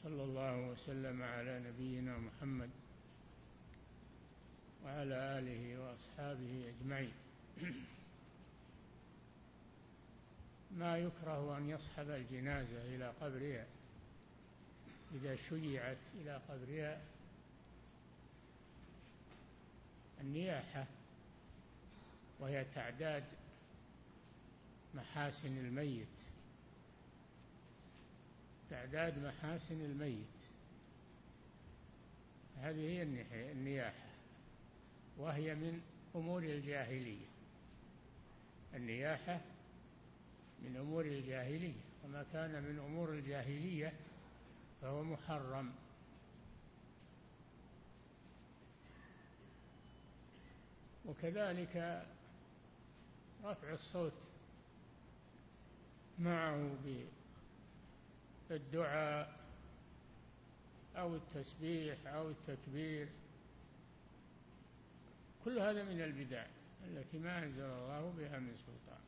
صلى الله وسلم على نبينا محمد وعلى آله وأصحابه أجمعين. ما يكره أن يصحب الجنازة إلى قبرها إذا شيعت إلى قبرها النياحة، وهي تعداد محاسن الميت، تعداد محاسن الميت، هذه هي النياحة، وهي من أمور الجاهلية. النياحة من أمور الجاهلية، وما كان من أمور الجاهلية فهو محرم. وكذلك رفع الصوت معه بالدعاء أو التسبيح أو التكبير، كل هذا من البدع التي ما أنزل الله بها من سلطان.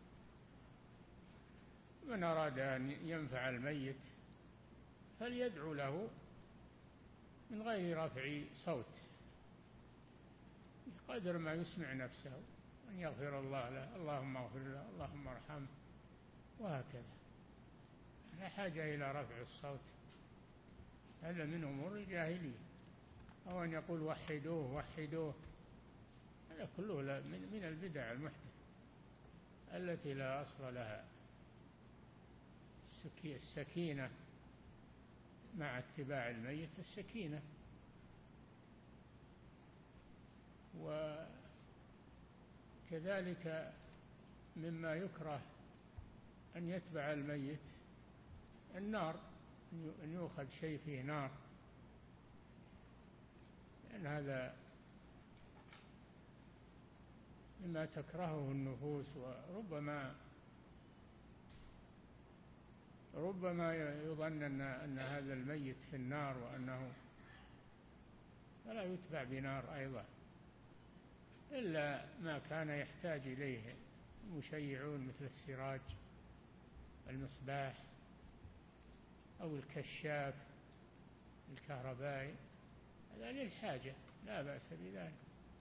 من أراد أن ينفع الميت فليدعو له من غير رفع صوت، بقدر ما يسمع نفسه، أن يغفر الله له، اللهم اغفر له، اللهم ارحمه، وهكذا، لا حاجة إلى رفع الصوت، هذا من أمور الجاهلية. أو أن يقول وحدوه وحدوه، هذا كله من البدع المحدثة التي لا أصل لها. السكينة مع اتباع الميت، السكينة. وكذلك مما يكره أن يتبع الميت النار، أن يؤخذ شيء فيه نار، لأن هذا مما تكرهه النفوس، وربما يظن أن هذا الميت في النار، وأنه فلا يتبع بنار أيضا، إلا ما كان يحتاج إليه المشيعون مثل السراج، المصباح، أو الكشاف الكهربائي، هذا للحاجة لا بأس بذلك.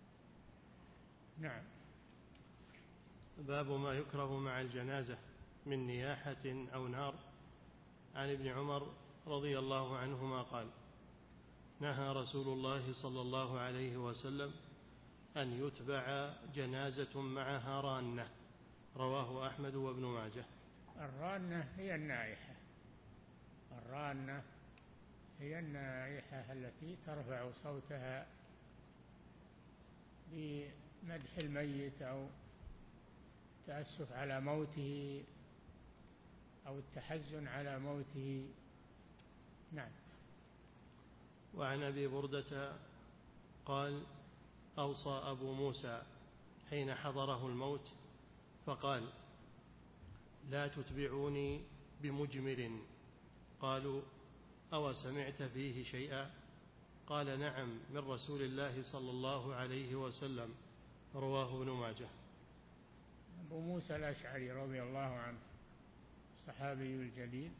نعم. باب ما يكره مع الجنازة من نياحة أو نار. عن ابن عمر رضي الله عنهما قال: نهى رسول الله صلى الله عليه وسلم أن يتبع جنازة معها رانة. رواه أحمد وابن ماجه. الرانة هي النائحة، الرانة هي النائحة التي ترفع صوتها بمدح الميت أو التأسف على موته أو التحزن على موته. نعم. وعن أبي بردة قال: أوصى أبو موسى حين حضره الموت فقال: لا تتبعوني بمجمر. قالوا: أو سمعت فيه شيئا؟ قال: نعم، من رسول الله صلى الله عليه وسلم. رواه ابن ماجه. أبو موسى الأشعري رضي الله عنه الصحابي الجليل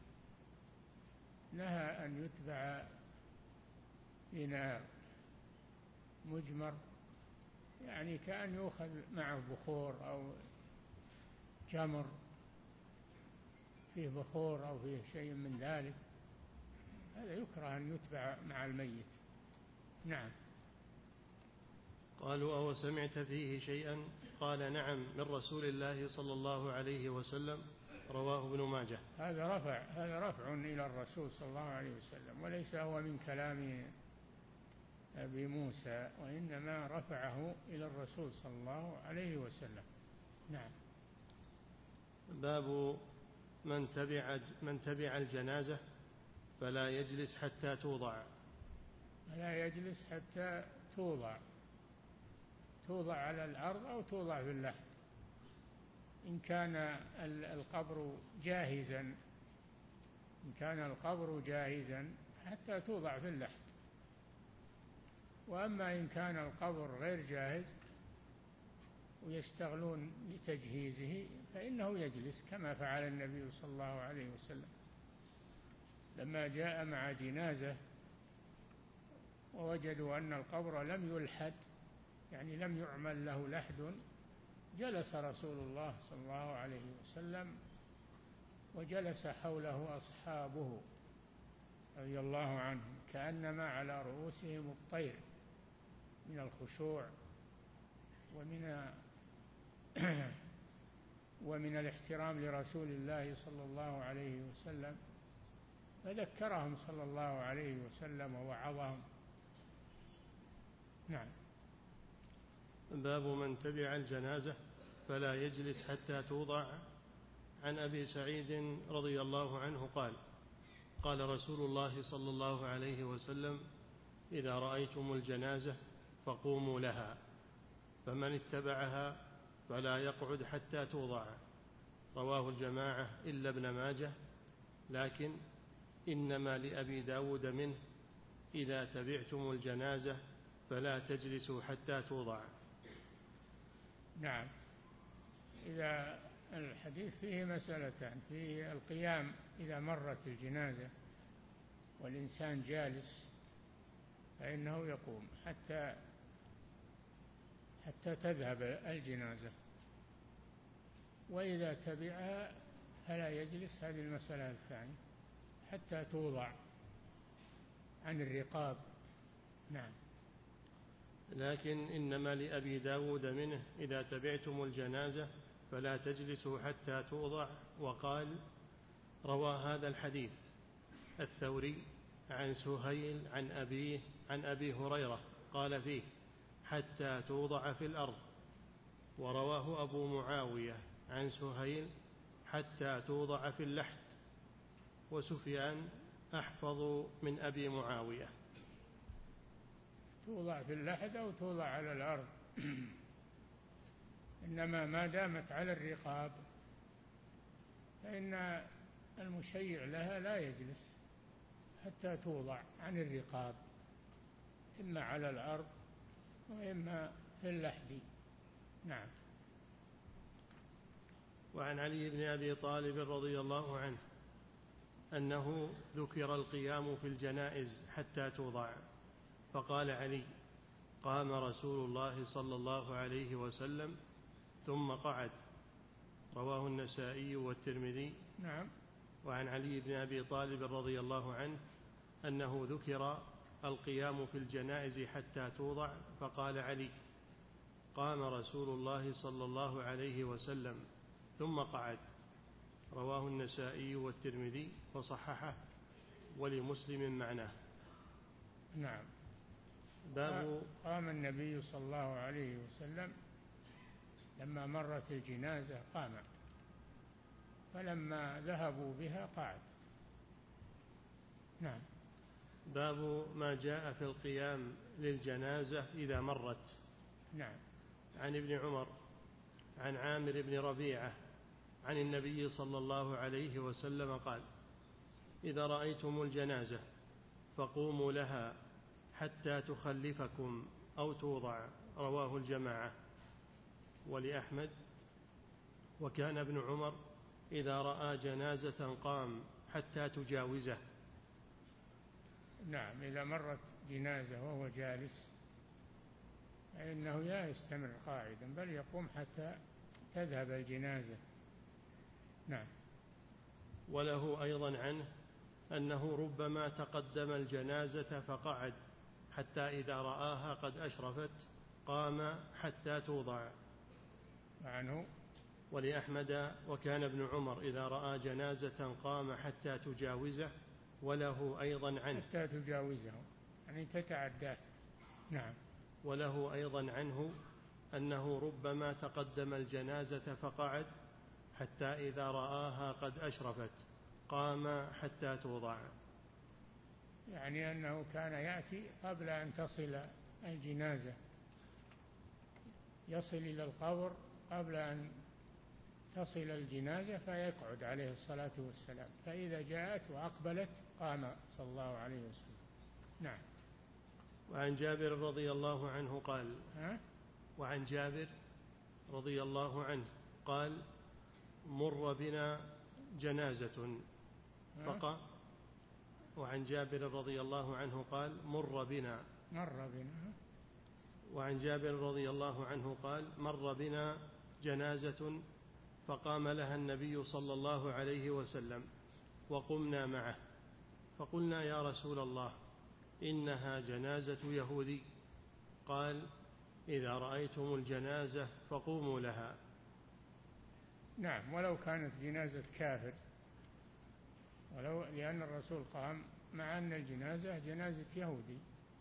نهى أن يتبع بنار مجمر، يعني كأن يؤخذ معه بخور أو جمر فيه بخور أو فيه شيء من ذلك، هذا يكره أن يتبع مع الميت. نعم. قالوا: أو سمعت فيه شيئا؟ قال: نعم، من رسول الله صلى الله عليه وسلم. رواه ابن ماجه. هذا رفع إلى الرسول صلى الله عليه وسلم، وليس هو من كلام أبي موسى، وإنما رفعه إلى الرسول صلى الله عليه وسلم. نعم. باب من تبع الجنازة فلا يجلس حتى توضع. فلا يجلس حتى توضع على الأرض أو توضع في اللحد، إن كان القبر جاهزا حتى توضع في اللحد. وأما إن كان القبر غير جاهز ويشتغلون لتجهيزه فإنه يجلس، كما فعل النبي صلى الله عليه وسلم. لما جاء مع جنازة ووجدوا أن القبر لم يلحد، يعني لم يعمل له لحد، جلس رسول الله صلى الله عليه وسلم وجلس حوله أصحابه رضي الله عنهم كأنما على رؤوسهم الطير من الخشوع ومن الاحترام لرسول الله صلى الله عليه وسلم، فذكرهم صلى الله عليه وسلم ووعظهم. نعم. باب من تبع الجنازة فلا يجلس حتى توضع. عن أبي سعيد رضي الله عنه قال قال رسول الله صلى الله عليه وسلم إذا رأيتم الجنازة فقوموا لها، فمن اتبعها فلا يقعد حتى توضع. رواه الجماعة إلا ابن ماجه، لكن إنما لأبي داود منه إذا تبعتم الجنازة فلا تجلسوا حتى توضع. نعم. إذا الحديث فيه مسألتان: فيه القيام إذا مرت الجنازة والإنسان جالس فإنه يقوم حتى تذهب الجنازة، وإذا تبعها فلا يجلس، هذه المسألة الثانية، حتى توضع عن الرقاب. نعم. لكن إنما لأبي داود منه إذا تبعتم الجنازة فلا تجلسوا حتى توضع. وقال روى هذا الحديث الثوري عن سهيل عن أبيه عن أبي هريرة قال فيه حتى توضع في الأرض. ورواه أبو معاوية عن سهيل حتى توضع في اللحد. وسفيان أحفظ من أبي معاوية. توضع في اللحد أو توضع على الأرض، إنما ما دامت على الرقاب فإن المشيع لها لا يجلس حتى توضع عن الرقاب، إما على الأرض وإما في اللحد. نعم. وعن علي بن أبي طالب رضي الله عنه أنه ذكر القيام في الجنائز حتى توضع، فقال علي قام رسول الله صلى الله عليه وسلم ثم قعد. رواه النسائي والترمذي. نعم. وعن علي بن أبي طالب رضي الله عنه أنه ذكر القيام في الجنائز حتى توضع، فقال علي قام رسول الله صلى الله عليه وسلم ثم قعد. رواه النسائي والترمذي وصححه، ولمسلم معناه. نعم. باب قام النبي صلى الله عليه وسلم لما مرت الجنازة قام، فلما ذهبوا بها قعد. نعم. باب ما جاء في القيام للجنازة إذا مرت. نعم. عن ابن عمر عن عامر بن ربيعة عن النبي صلى الله عليه وسلم قال إذا رأيتم الجنازة فقوموا لها حتى تخلفكم أو توضع. رواه الجماعة. ولأحمد وكان ابن عمر إذا رأى جنازة قام حتى تجاوزه. نعم. إذا مرت جنازة وهو جالس فإنه لا يستمر قاعدا بل يقوم حتى تذهب الجنازة. نعم. وله أيضا عنه أنه ربما تقدم الجنازة فقعد حتى إذا رآها قد أشرفت قام حتى توضع. عنه. ولأحمد وكان ابن عمر إذا رأى جنازة قام حتى تجاوزه. وله أيضا عنه حتى تجاوزه يعني تتعداه. نعم. وله أيضا عنه أنه ربما تقدم الجنازة فقعد حتى إذا رآها قد أشرفت قام حتى توضع. يعني أنه كان يأتي قبل أن تصل الجنازة، يصل إلى القبر قبل أن تصل الجنازة فيقعد عليه الصلاة والسلام، فإذا جاءت وأقبلت قام صلى الله عليه وسلم. نعم. وعن جابر رضي الله عنه قال وعن جابر رضي الله عنه قال مر بنا جنازة وعن جابر رضي الله عنه قال مر بنا. وعن جابر رضي الله عنه قال مر بنا جنازة فقام لها النبي صلى الله عليه وسلم وقمنا معه فقلنا يا رسول الله إنها جنازة يهودي. قال إذا رأيتم الجنازة فقوموا لها. نعم، ولو كانت جنازة كافر، لأن الرسول قام مع أن الجنازة جنازة يهودي،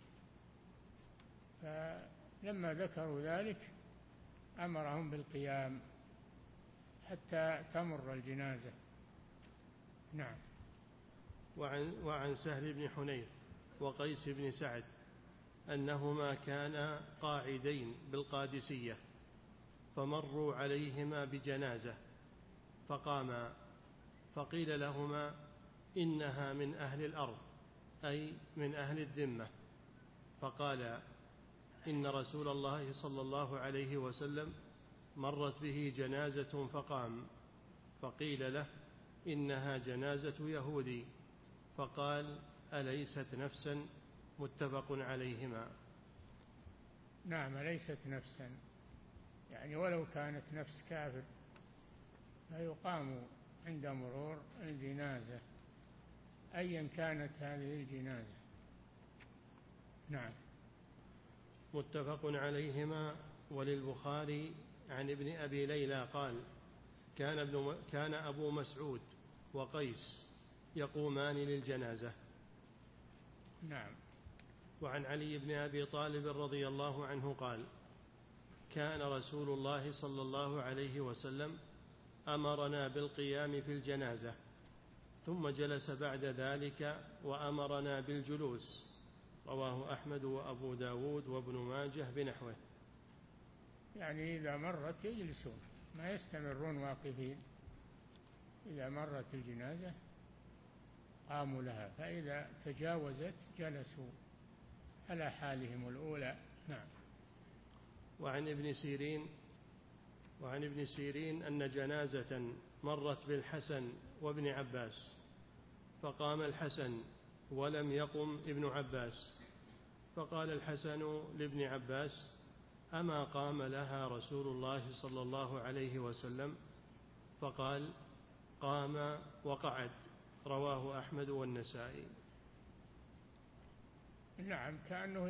فلما ذكروا ذلك أمرهم بالقيام حتى تمر الجنازة. نعم. وعن سهل بن حنيف وقيس بن سعد أنهما كانا قاعدين بالقادسية فمروا عليهما بجنازة فقاما فقيل لهما إنها من أهل الأرض، أي من أهل الذمة. فقال إن رسول الله صلى الله عليه وسلم مرت به جنازة فقام فقيل له إنها جنازة يهودي فقال أليست نفسا؟ متفق عليهما. نعم، ليست نفسا، يعني ولو كانت نفس كافر فيقام عند مرور الجنازة أيا كانت هذه الجنازة. نعم. متفق عليهما. وللبخاري عن ابن أبي ليلى قال كان أبو مسعود وقيس يقومان للجنازة. نعم. وعن علي بن أبي طالب رضي الله عنه قال كان رسول الله صلى الله عليه وسلم أمرنا بالقيام في الجنازة ثم جلس بعد ذلك وأمرنا بالجلوس. رواه أحمد وأبو داود وابن ماجه بنحوه. يعني إذا مرت يجلسون، ما يستمرون واقفين. إذا مرت الجنازة قاموا لها، فإذا تجاوزت جلسوا على حالهم الأولى. نعم. وعن ابن سيرين أن جنازة مرت بالحسن وابن عباس فقام الحسن ولم يقم ابن عباس فقال الحسن لابن عباس أما قام لها رسول الله صلى الله عليه وسلم؟ فقال قام وقعد. رواه أحمد والنسائي. نعم، كأنه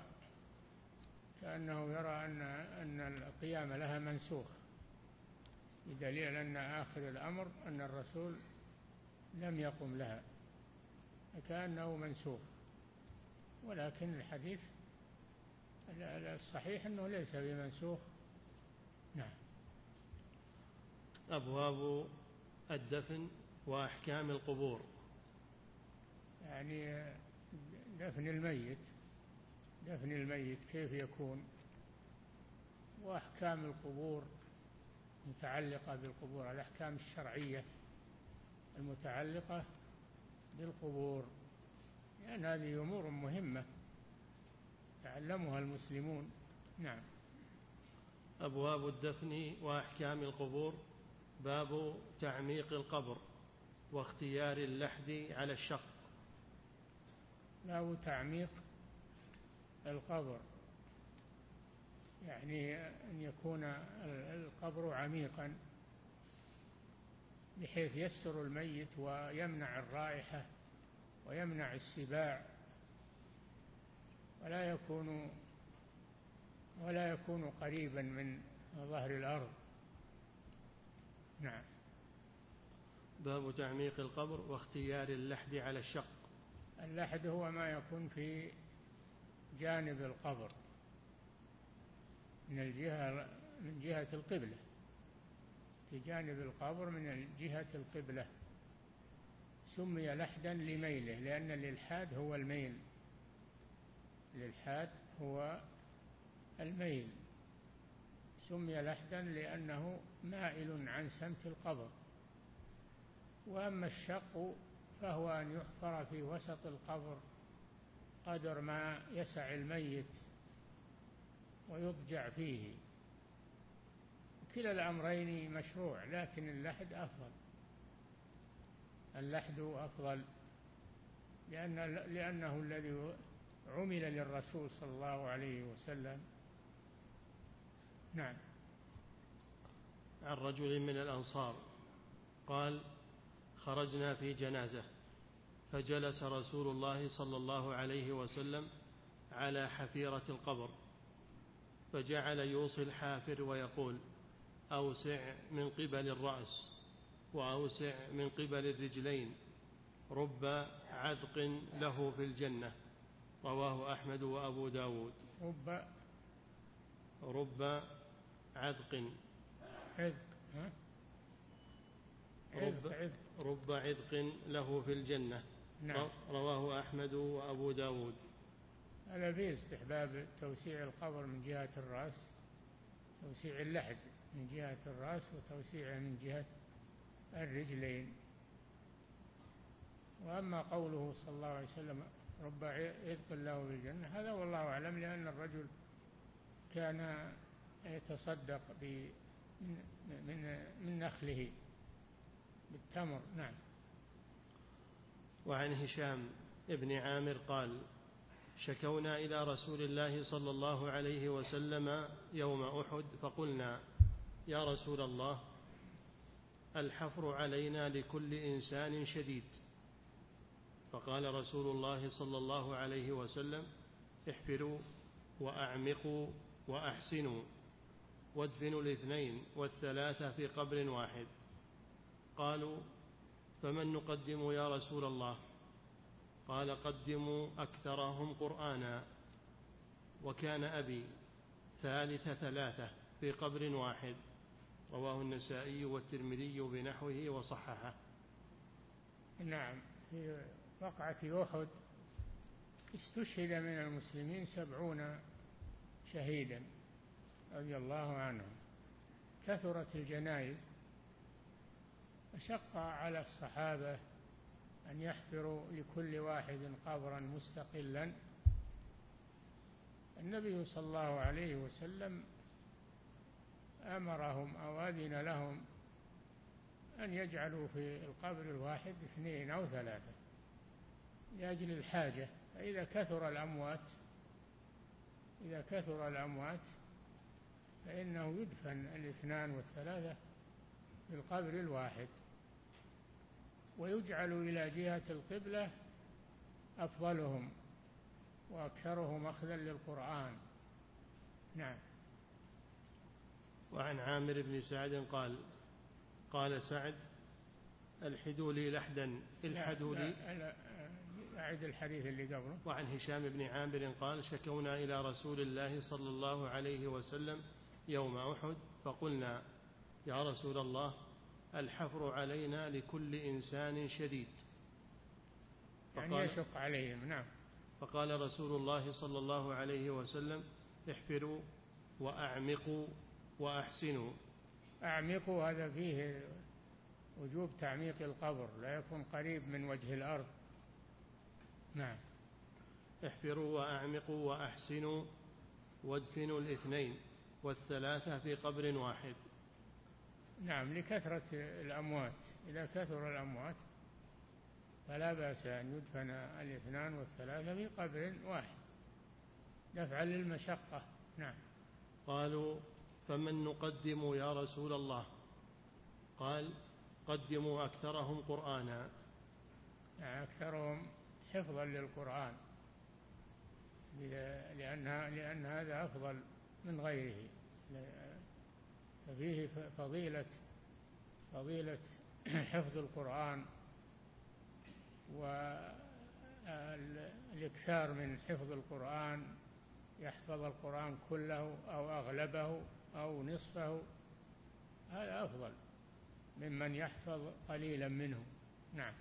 يرى أن القيام لها منسوخ، بدليل أن آخر الأمر أن الرسول لم يقم لها، كأنه منسوخ. ولكن الحديث الصحيح أنه ليس بمنسوخ. نعم. أبواب الدفن وأحكام القبور. يعني دفن الميت كيف يكون، وأحكام القبور متعلقة بالقبور، الأحكام الشرعية المتعلقة بالقبور، لأن هذه أمور مهمة تعلمها المسلمون. نعم. أبواب الدفن وأحكام القبور. باب تعميق القبر واختيار اللحد على الشق. باب تعميق القبر، يعني أن يكون القبر عميقا بحيث يستر الميت ويمنع الرائحة ويمنع السباع، ولا يكون قريبا من ظهر الأرض. نعم. باب تعميق القبر واختيار اللحد على الشق. اللحد هو ما يكون في جانب القبر من جهة القبلة، في جانب القبر من جهة القبلة، سمي لحدا لميله، لأن الإلحاد هو الميل، الإلحاد هو الميل، سمي لحدا لأنه مائل عن سمت القبر. وأما الشق فهو أن يحفر في وسط القبر قدر ما يسع الميت ويضجع فيه. كلا الأمرين مشروع، لكن اللحد أفضل، لأنه الذي عمل للرسول صلى الله عليه وسلم. نعم. عن رجل من الأنصار قال: خرجنا في جنازة فجلس رسول الله صلى الله عليه وسلم على حفيرة القبر، فجعل يوصي الحافر ويقول: أوسع من قبل الرأس وأوسع من قبل الرجلين، رب عذق له في الجنة. رواه أحمد وأبو داود. رب عذق. رب عذق له في الجنة. نعم. رواه أحمد وأبو داود. هذا فيه استحباب توسيع القبر من جهة الرأس، توسيع اللحد من جهة الرأس وتوسيعه من جهة الرجلين. وأما قوله صلى الله عليه وسلم رب عذق له في الجنة، هذا والله أعلم، لأن الرجل كان يتصدق من نخله بالتمر. نعم. وعن هشام ابن عامر قال: شكونا إلى رسول الله صلى الله عليه وسلم يوم أحد فقلنا: يا رسول الله، الحفر علينا لكل إنسان شديد. فقال رسول الله صلى الله عليه وسلم: احفروا وأعمقوا وأحسنوا وادفنوا الاثنين والثلاثة في قبر واحد. قالوا: فمن نقدم يا رسول الله؟ قال: قدموا أكثرهم قرآنا. وكان أبي ثالث ثلاثة في قبر واحد. رواه النسائي والترمذي بنحوه وصححه. نعم. في وقعة أحد استشهد من المسلمين 70 شهيدا رضي الله عنهم. كثرت الجنائز، فشق على الصحابة أن يحفروا لكل واحد قبرا مستقلا. النبي صلى الله عليه وسلم أمرهم أو أذن لهم أن يجعلوا في القبر الواحد 2 أو 3 لأجل الحاجة. فإذا كثر الأموات فإنه يدفن 2 والثلاثة في القبر الواحد، ويجعل إلى جهة القبلة أفضلهم وأكثرهم أخذا للقرآن. نعم. وعن عامر بن سعد قال: قال سعد: الحدوا لي لحدا الحدوا لي. أعد الحديث اللي قبله. وعن هشام بن عامر قال: شكونا إلى رسول الله صلى الله عليه وسلم يوم أحد فقلنا: يا رسول الله، الحفر علينا لكل إنسان شديد. يعني يشق عليهم. نعم. فقال رسول الله صلى الله عليه وسلم: احفروا وأعمقوا وأحسنوا. أعمقوا هذا فيه وجوب تعميق القبر، لا يكون قريب من وجه الأرض. نعم. احفروا وأعمقوا وأحسنوا وادفنوا 2 والثلاثة في قبر واحد. نعم، لكثرة الأموات. إذا كثر الأموات فلا بأس أن يدفن 2 والثلاثة في قبر واحد دفعا للمشقة. نعم. قالوا: فمن نقدم يا رسول الله؟ قال: قدموا أكثرهم قرآنا. يعني أكثرهم حفظا للقرآن، لأن هذا أفضل من غيره. ففيه فضيلة حفظ القرآن والإكثار من حفظ القرآن، يحفظ القرآن كله أو أغلبه أو نصفه، هذا أفضل ممن يحفظ قليلا منه. نعم.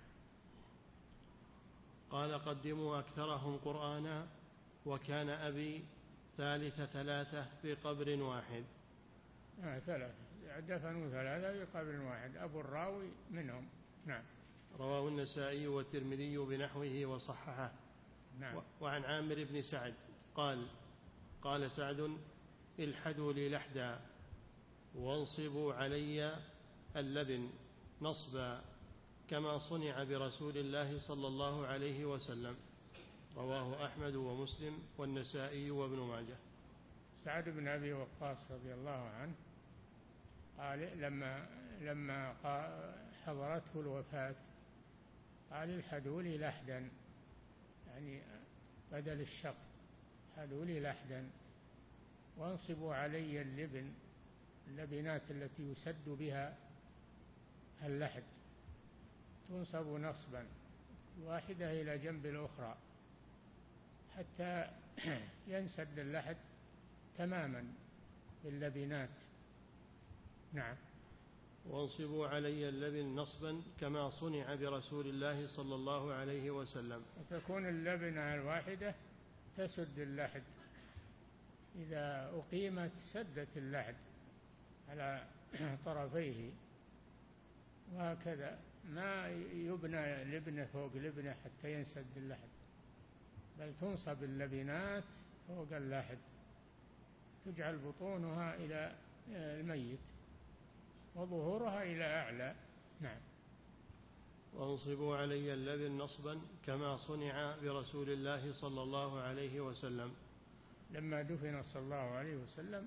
قال: قدموا أكثرهم قرآنا. وكان أبي ثالث 3 في قبر واحد. 3 دفنوا 3 في قبر واحد، أبو الراوي منهم. نعم. رواه النسائي والترمذي بنحوه وصححه. نعم. وعن عامر بن سعد قال: قال سعد: الحدوا لي لحدا وانصبوا علي اللبن نصبا كما صنع برسول الله صلى الله عليه وسلم. رواه أحمد ومسلم والنسائي وابن ماجه. سعد بن أبي وقاص رضي الله عنه قال لما حضرته الوفاة قال الحدوا لي لحدا، يعني بدل الشق، حدوا لي لحدا وانصبوا علي اللبنات التي يسد بها اللحد، تنصب نصبا واحدة إلى جنب الأخرى حتى ينسد اللحد تماما باللبنات. نعم. وانصبوا علي اللبن نصبا كما صنع برسول الله صلى الله عليه وسلم. وتكون اللبنة الواحدة تسد اللحد، إذا أقيمت سدت اللحد على طرفيه، وهكذا ما يبنى لبنة فوق لبنة حتى ينسد اللحد، بل تنصب اللبنات فوق اللحد، تجعل بطونها إلى الميت وظهورها إلى أعلى. نعم. وانصبوا علي اللبن نصبا كما صنع برسول الله صلى الله عليه وسلم. لما دفن صلى الله عليه وسلم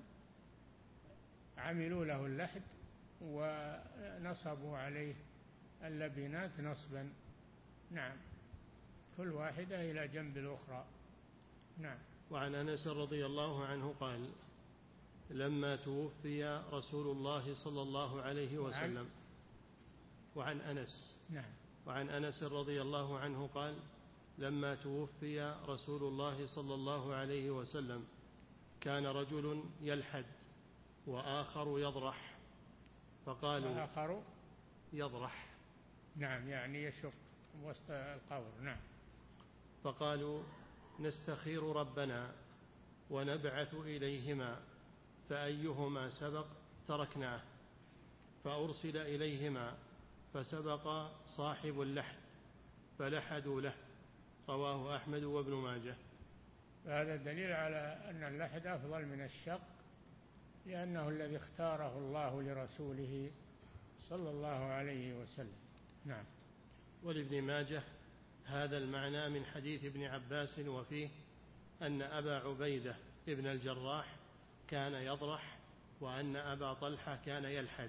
عملوا له اللحد ونصبوا عليه اللبنات نصبا. نعم، كل واحدة إلى جنب الأخرى. نعم. وعن أنس رضي الله عنه قال لما توفي رسول الله صلى الله عليه وسلم. وعن أنس. نعم. وعن أنس رضي الله عنه قال لما توفي رسول الله صلى الله عليه وسلم كان رجل يلحد وآخر يضرح، فقالوا آخر يضرح. نعم، يعني يشق وسط القبر. نعم. فقالوا نستخير ربنا ونبعث إليهما فأيهما سبق تركناه، فأرسل إليهما فسبق صاحب اللحد فلحدوا له. رواه أحمد وابن ماجه. هذا دليل على أن اللحد أفضل من الشق، لأنه الذي اختاره الله لرسوله صلى الله عليه وسلم. نعم. ولابن ماجه هذا المعنى من حديث ابن عباس، وفيه أن أبا عبيدة ابن الجراح كان يضرح وأن أبا طلحة كان يلحد.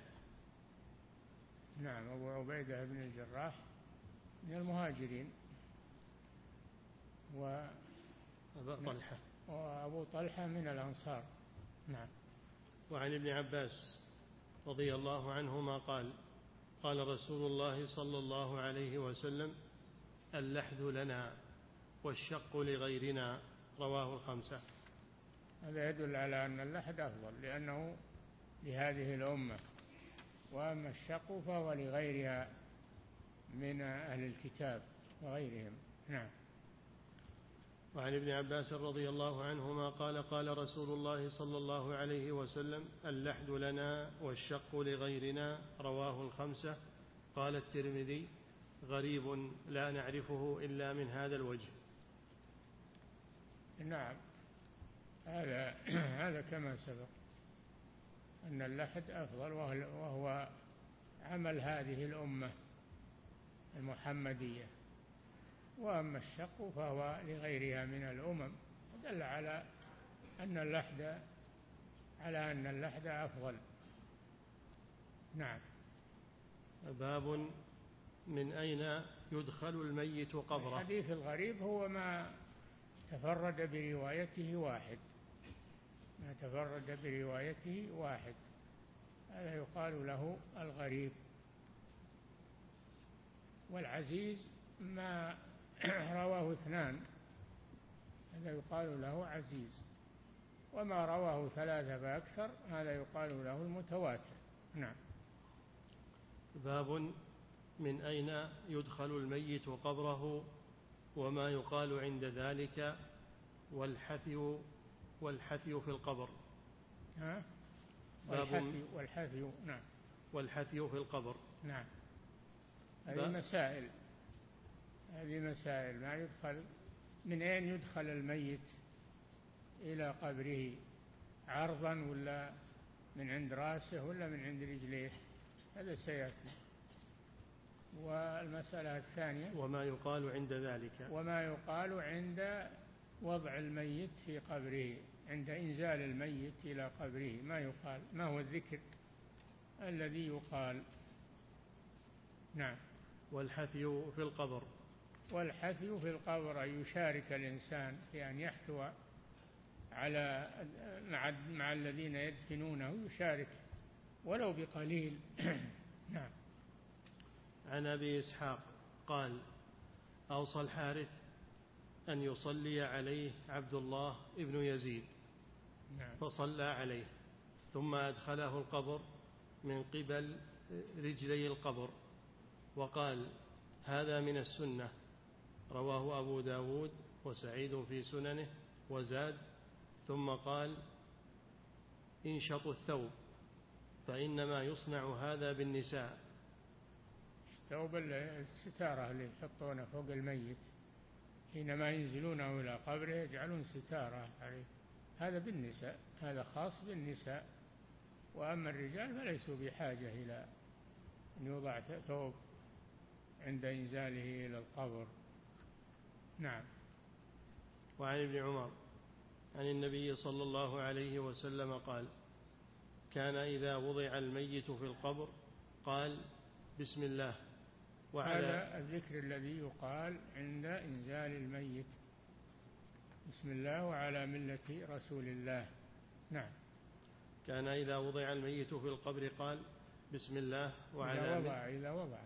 نعم، أبو عبيدة ابن الجراح من المهاجرين، وأبو طلحة من الأنصار. نعم. وعن ابن عباس رضي الله عنهما قال قال رسول الله صلى الله عليه وسلم اللحد لنا والشق لغيرنا. رواه الخمسة. هذا يدل على أن اللحد أفضل لأنه لهذه الأمة، وأما الشق فهو لغيرها من أهل الكتاب وغيرهم. نعم. وعن ابن عباس رضي الله عنهما قال قال رسول الله صلى الله عليه وسلم اللحد لنا والشق لغيرنا. رواه الخمسة. قال الترمذي غريب لا نعرفه إلا من هذا الوجه. نعم، هذا كما سبق أن اللحد أفضل، وهو عمل هذه الأمة المحمدية، وأما الشق فهو لغيرها من الأمم، دل على أن اللحد أفضل. نعم. باب من أين يدخل الميت قبره. الحديث الغريب هو ما تفرد بروايته واحد، هذا يقال له الغريب. والعزيز ما رواه اثنان، هذا يقال له عزيز، وما رواه ثلاثة فأكثر هذا يقال له المتواتر. نعم. باب من أين يدخل الميت قبره وما يقال عند ذلك والحثي في القبر. والحثي. نعم. والحثي في القبر. نعم. هذه مسائل ما يدخل، من أين يدخل الميت إلى قبره، عرضا ولا من عند رأسه ولا من عند رجليه، هذا سيأتي. والمسألة الثانية وما يقال عند ذلك. وما يقال عند وضع الميت في قبره، عند إنزال الميت إلى قبره ما يقال، ما هو الذكر الذي يقال. نعم. والحثي في القبر. والحثي في القبر أن يشارك الإنسان في أن يحثو على مع الذين يدفنونه، يشارك ولو بقليل. نعم. عن أبي إسحاق قال: أوصى الحارث أن يصلي عليه عبد الله ابن يزيد. نعم. فصلى عليه ثم أدخله القبر من قبل رجلي القبر وقال: هذا من السنة. رواه أبو داود وسعيد في سننه وزاد: ثم قال: انشطوا الثوب فإنما يصنع هذا بالنساء. ثوب الستارة اللي يحطونه فوق الميت حينما ينزلونه إلى قبره، يجعلون ستارة عليه، هذا بالنساء، هذا خاص بالنساء. وأما الرجال فليسوا بحاجة إلى أن يوضع ثوب عند إنزاله إلى القبر. نعم. وعن ابن عمر عن النبي صلى الله عليه وسلم قال: كان إذا وضع الميت في القبر قال: بسم الله. هذا الذكر الذي يقال عند إنزال الميت: بسم الله وعلى ملة رسول الله. نعم. كان إذا وضع الميت في القبر قال: بسم الله وعلى إذا وضع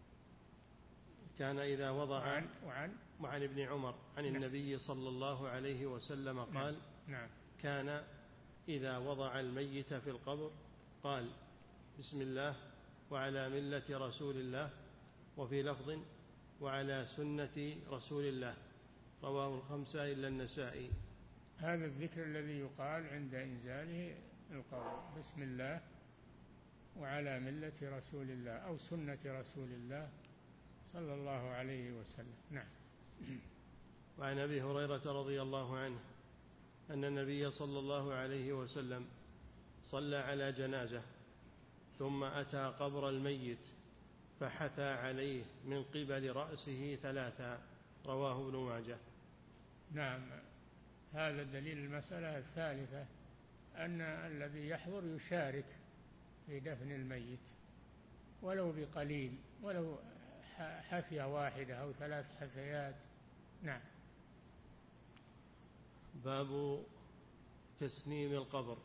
كان إذا وضع. وعن ابن عمر عن نعم. النبي صلى الله عليه وسلم قال: نعم. كان إذا وضع الميت في القبر قال: بسم الله وعلى ملة رسول الله، وفي لفظ: وعلى سنة رسول الله. رواه الخمسة إلا النسائي. هذا الذكر الذي يقال عند إنزاله القبر: بسم الله وعلى ملة رسول الله أو سنة رسول الله صلى الله عليه وسلم. نعم. وعن أبي هريرة رضي الله عنه أن النبي صلى الله عليه وسلم صلى على جنازة ثم أتى قبر الميت فحثى عليه من قبل رأسه 3. رواه ابن ماجه. نعم. هذا دليل المسألة الثالثة، أن الذي يحضر يشارك في دفن الميت ولو بقليل، ولو حثية واحدة أو 3 حثيات. نعم. باب تسنيم القبر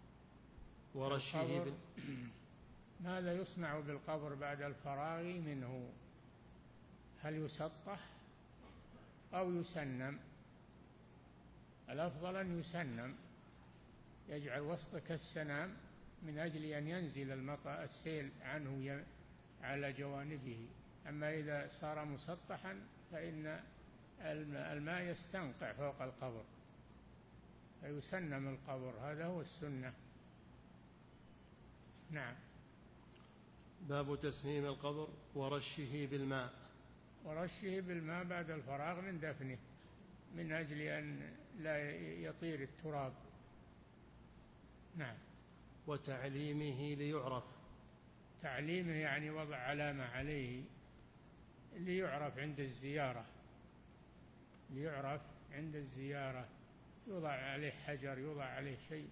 ورشه ماذا يصنع بالقبر بعد الفراغ منه؟ هل يسطح أو يسنم؟ الأفضل أن يسنم، يجعل وسط كالسنام من أجل أن ينزل السيل عنه على جوانبه. أما إذا صار مسطحا فإن الماء يستنقع فوق القبر، فيسنم القبر، هذا هو السنة. نعم. باب تسنيم القبر ورشه بالماء. ورشه بالماء بعد الفراغ من دفنه من أجل أن لا يطير التراب. نعم. وتعليمه ليعرف. تعليمه يعني وضع علامة عليه ليعرف عند الزيارة، ليعرف عند الزيارة، يوضع عليه حجر، يوضع عليه شيء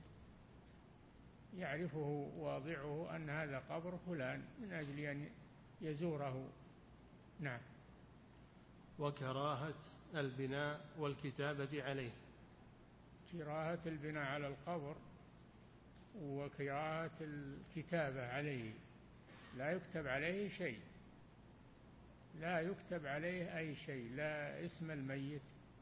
يعرفه واضعه أن هذا قبر فلان من أجل أن يزوره. نعم. وكراهة البناء والكتابة عليه. كراهة البناء على القبر وكراهة الكتابة عليه، لا يكتب عليه شيء، لا يكتب عليه أي شيء، لا اسم الميت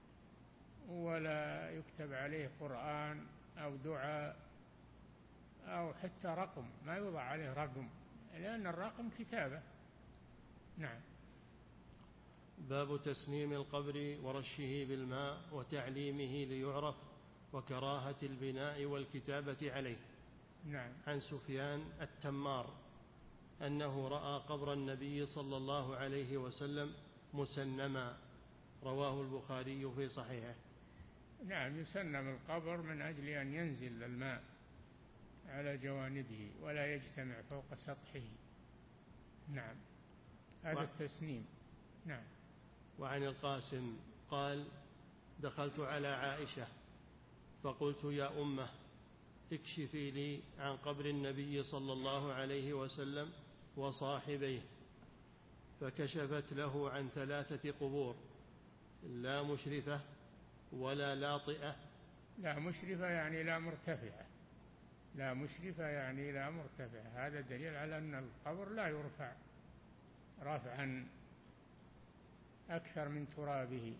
ولا يكتب عليه قرآن أو دعاء أو حتى رقم، ما يوضع عليه رقم لأن الرقم كتابة. نعم. باب تسنيم القبر ورشه بالماء وتعليمه ليعرف وكراهة البناء والكتابة عليه. نعم. عن سفيان التمار أنه رأى قبر النبي صلى الله عليه وسلم مسنما. رواه البخاري في صحيحه. نعم. يسنم القبر من أجل أن ينزل الماء على جوانبه ولا يجتمع فوق سطحه. نعم. هذا التسنيم. نعم. وعن القاسم قال: دخلت على عائشة فقلت: يا أمه، اكشفي لي عن قبر النبي صلى الله عليه وسلم وصاحبيه، فكشفت له عن 3 قبور، لا مشرفة ولا لاطئة. لا مشرفة يعني لا مرتفعة، لا مشرفة يعني لا مرتفعة. هذا دليل على أن القبر لا يرفع رفعا أكثر من ترابه.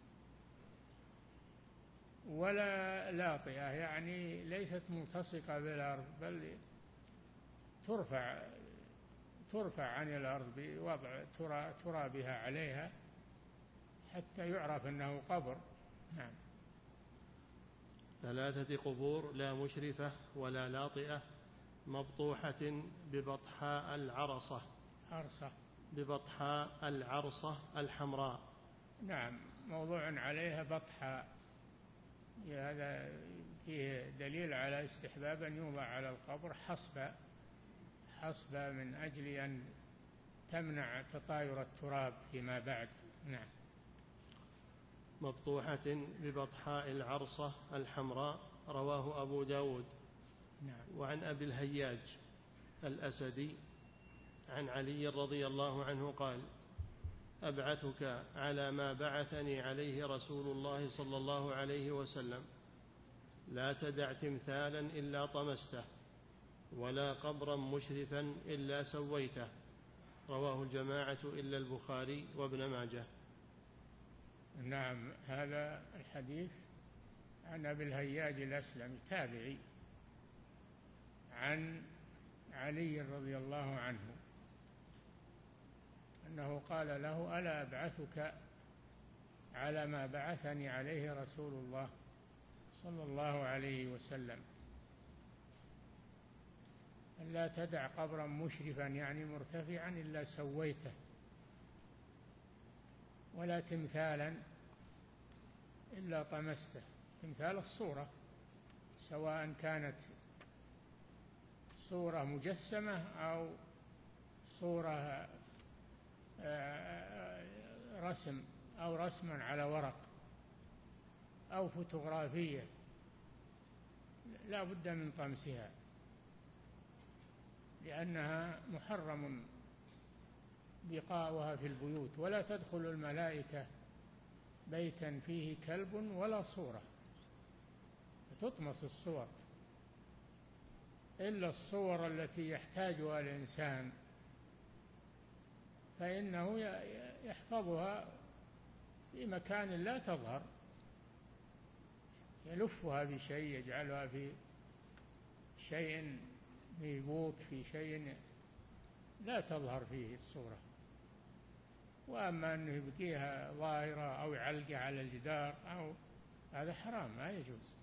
ولا لاطئة يعني ليست ملتصقة بالأرض، بل ترفع عن الأرض بوضع ترابها عليها حتى يعرف أنه قبر. نعم. 3 قبور لا مشرفة ولا لاطئة، مبطوحة ببطحاء العرصة. ببطحاء العرصة الحمراء. نعم، موضوع عليها بطحاء. هذا فيه دليل على استحباب أن يوضع على القبر حصبة من أجل أن تمنع تطاير التراب فيما بعد. نعم. مبطوحة ببطحاء العرصة الحمراء. رواه أبو داود. نعم. وعن أبي الهياج الأسدي عن علي رضي الله عنه قال: أبعثك على ما بعثني عليه رسول الله صلى الله عليه وسلم: لا تدع تمثالا إلا طمسته، ولا قبرا مشرفا إلا سويته. رواه الجماعة إلا البخاري وابن ماجه. نعم. هذا الحديث عن أبي الهياج الأسلمي تابعي عن علي رضي الله عنه أنه قال له: ألا أبعثك على ما بعثني عليه رسول الله صلى الله عليه وسلم: لا تدع قبرا مشرفا يعني مرتفعا إلا سويته، ولا تمثالا إلا طمسته. تمثال الصورة، سواء كانت صورة مجسمة أو صورة رسم أو رسما على ورق أو فوتوغرافية، لا بد من طمسها، لأنها محرم بقاؤها في البيوت. ولا تدخل الملائكة بيتا فيه كلب ولا صورة، فتطمس الصور، إلا الصور التي يحتاجها الإنسان فإنه يحفظها في مكان لا تظهر، يلفها بشيء، يجعلها في شيء ميبوط، في شيء لا تظهر فيه الصورة. وأما أنه يبقيها ظاهرة أو يعلقها على الجدار أو هذا حرام، ما يجوز.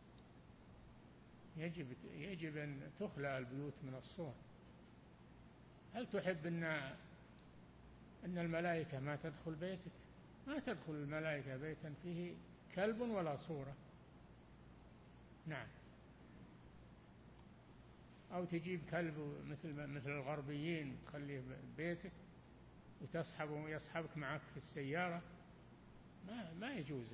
يجب أن تخلى البيوت من الصور. هل تحب أن الملائكة ما تدخل بيتك؟ ما تدخل الملائكة بيتا فيه كلب ولا صورة. نعم. أو تجيب كلب مثل الغربيين تخليه بيتك يصحبك معك في السيارة، ما يجوز.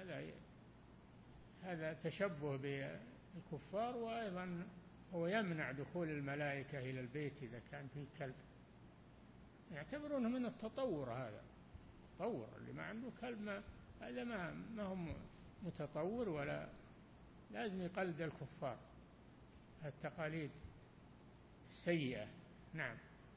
هذا تشبه بالكفار، وأيضا هو يمنع دخول الملائكة إلى البيت إذا كان فيه كلب. يعتبرونه من التطور. هذا تطور، اللي ما عنده كلب هذا ما هم متطور، ولا لازم يقلد الكفار التقاليد السيئة. نعم.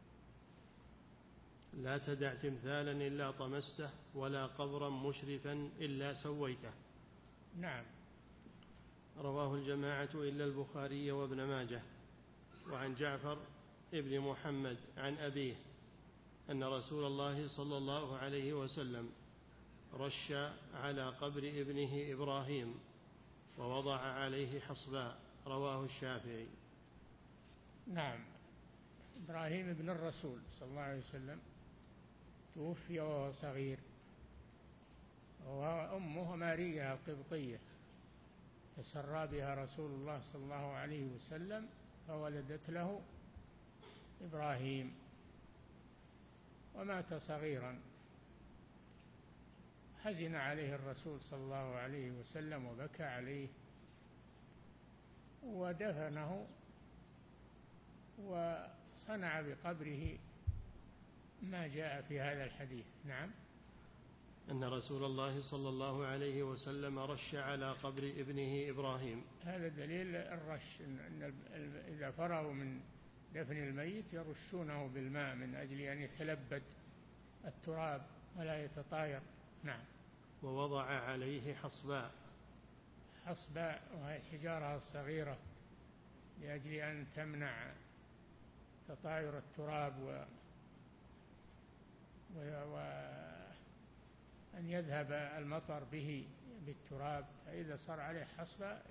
لا تدع تمثالا إلا طمسته، ولا قبرا مشرفا إلا سويته. نعم. رواه الجماعة إلا البخاري وابن ماجه. وعن جعفر ابن محمد عن أبيه أن رسول الله صلى الله عليه وسلم رش على قبر ابنه إبراهيم ووضع عليه حصباء. رواه الشافعي. نعم. إبراهيم ابن الرسول صلى الله عليه وسلم توفي وهو صغير، وأمه ماريا القبطية تسرى بها رسول الله صلى الله عليه وسلم، فولدت له إبراهيم. ومات صغيرا. حزن عليه الرسول صلى الله عليه وسلم وبكى عليه ودفنه، وصنع بقبره ما جاء في هذا الحديث. نعم. أن رسول الله صلى الله عليه وسلم رش على قبر ابنه إبراهيم. هذا دليل الرش، إن إذا فرغوا من دفن الميت يرشونه بالماء من أجل أن يتلبد التراب ولا يتطاير. نعم. ووضع عليه حصباء. حصباء وهي الحجارة الصغيرة لأجل أن تمنع تطاير التراب وأن يذهب المطر به بالتراب، فإذا صار عليه حصباء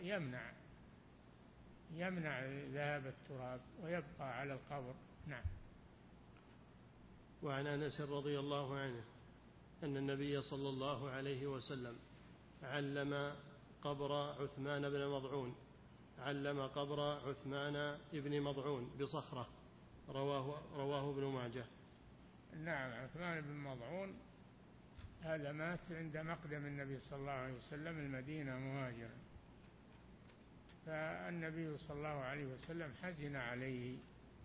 يمنع ذهاب التراب ويبقى على القبر. نعم. وعن أنس رضي الله عنه أن النبي صلى الله عليه وسلم علم قبر عثمان ابن مضعون بصخرة، رواه ابن ماجه. نعم. عثمان بن مضعون هذا مات عند مقدم النبي صلى الله عليه وسلم المدينة مهاجرا، فالنبي صلى الله عليه وسلم حزن عليه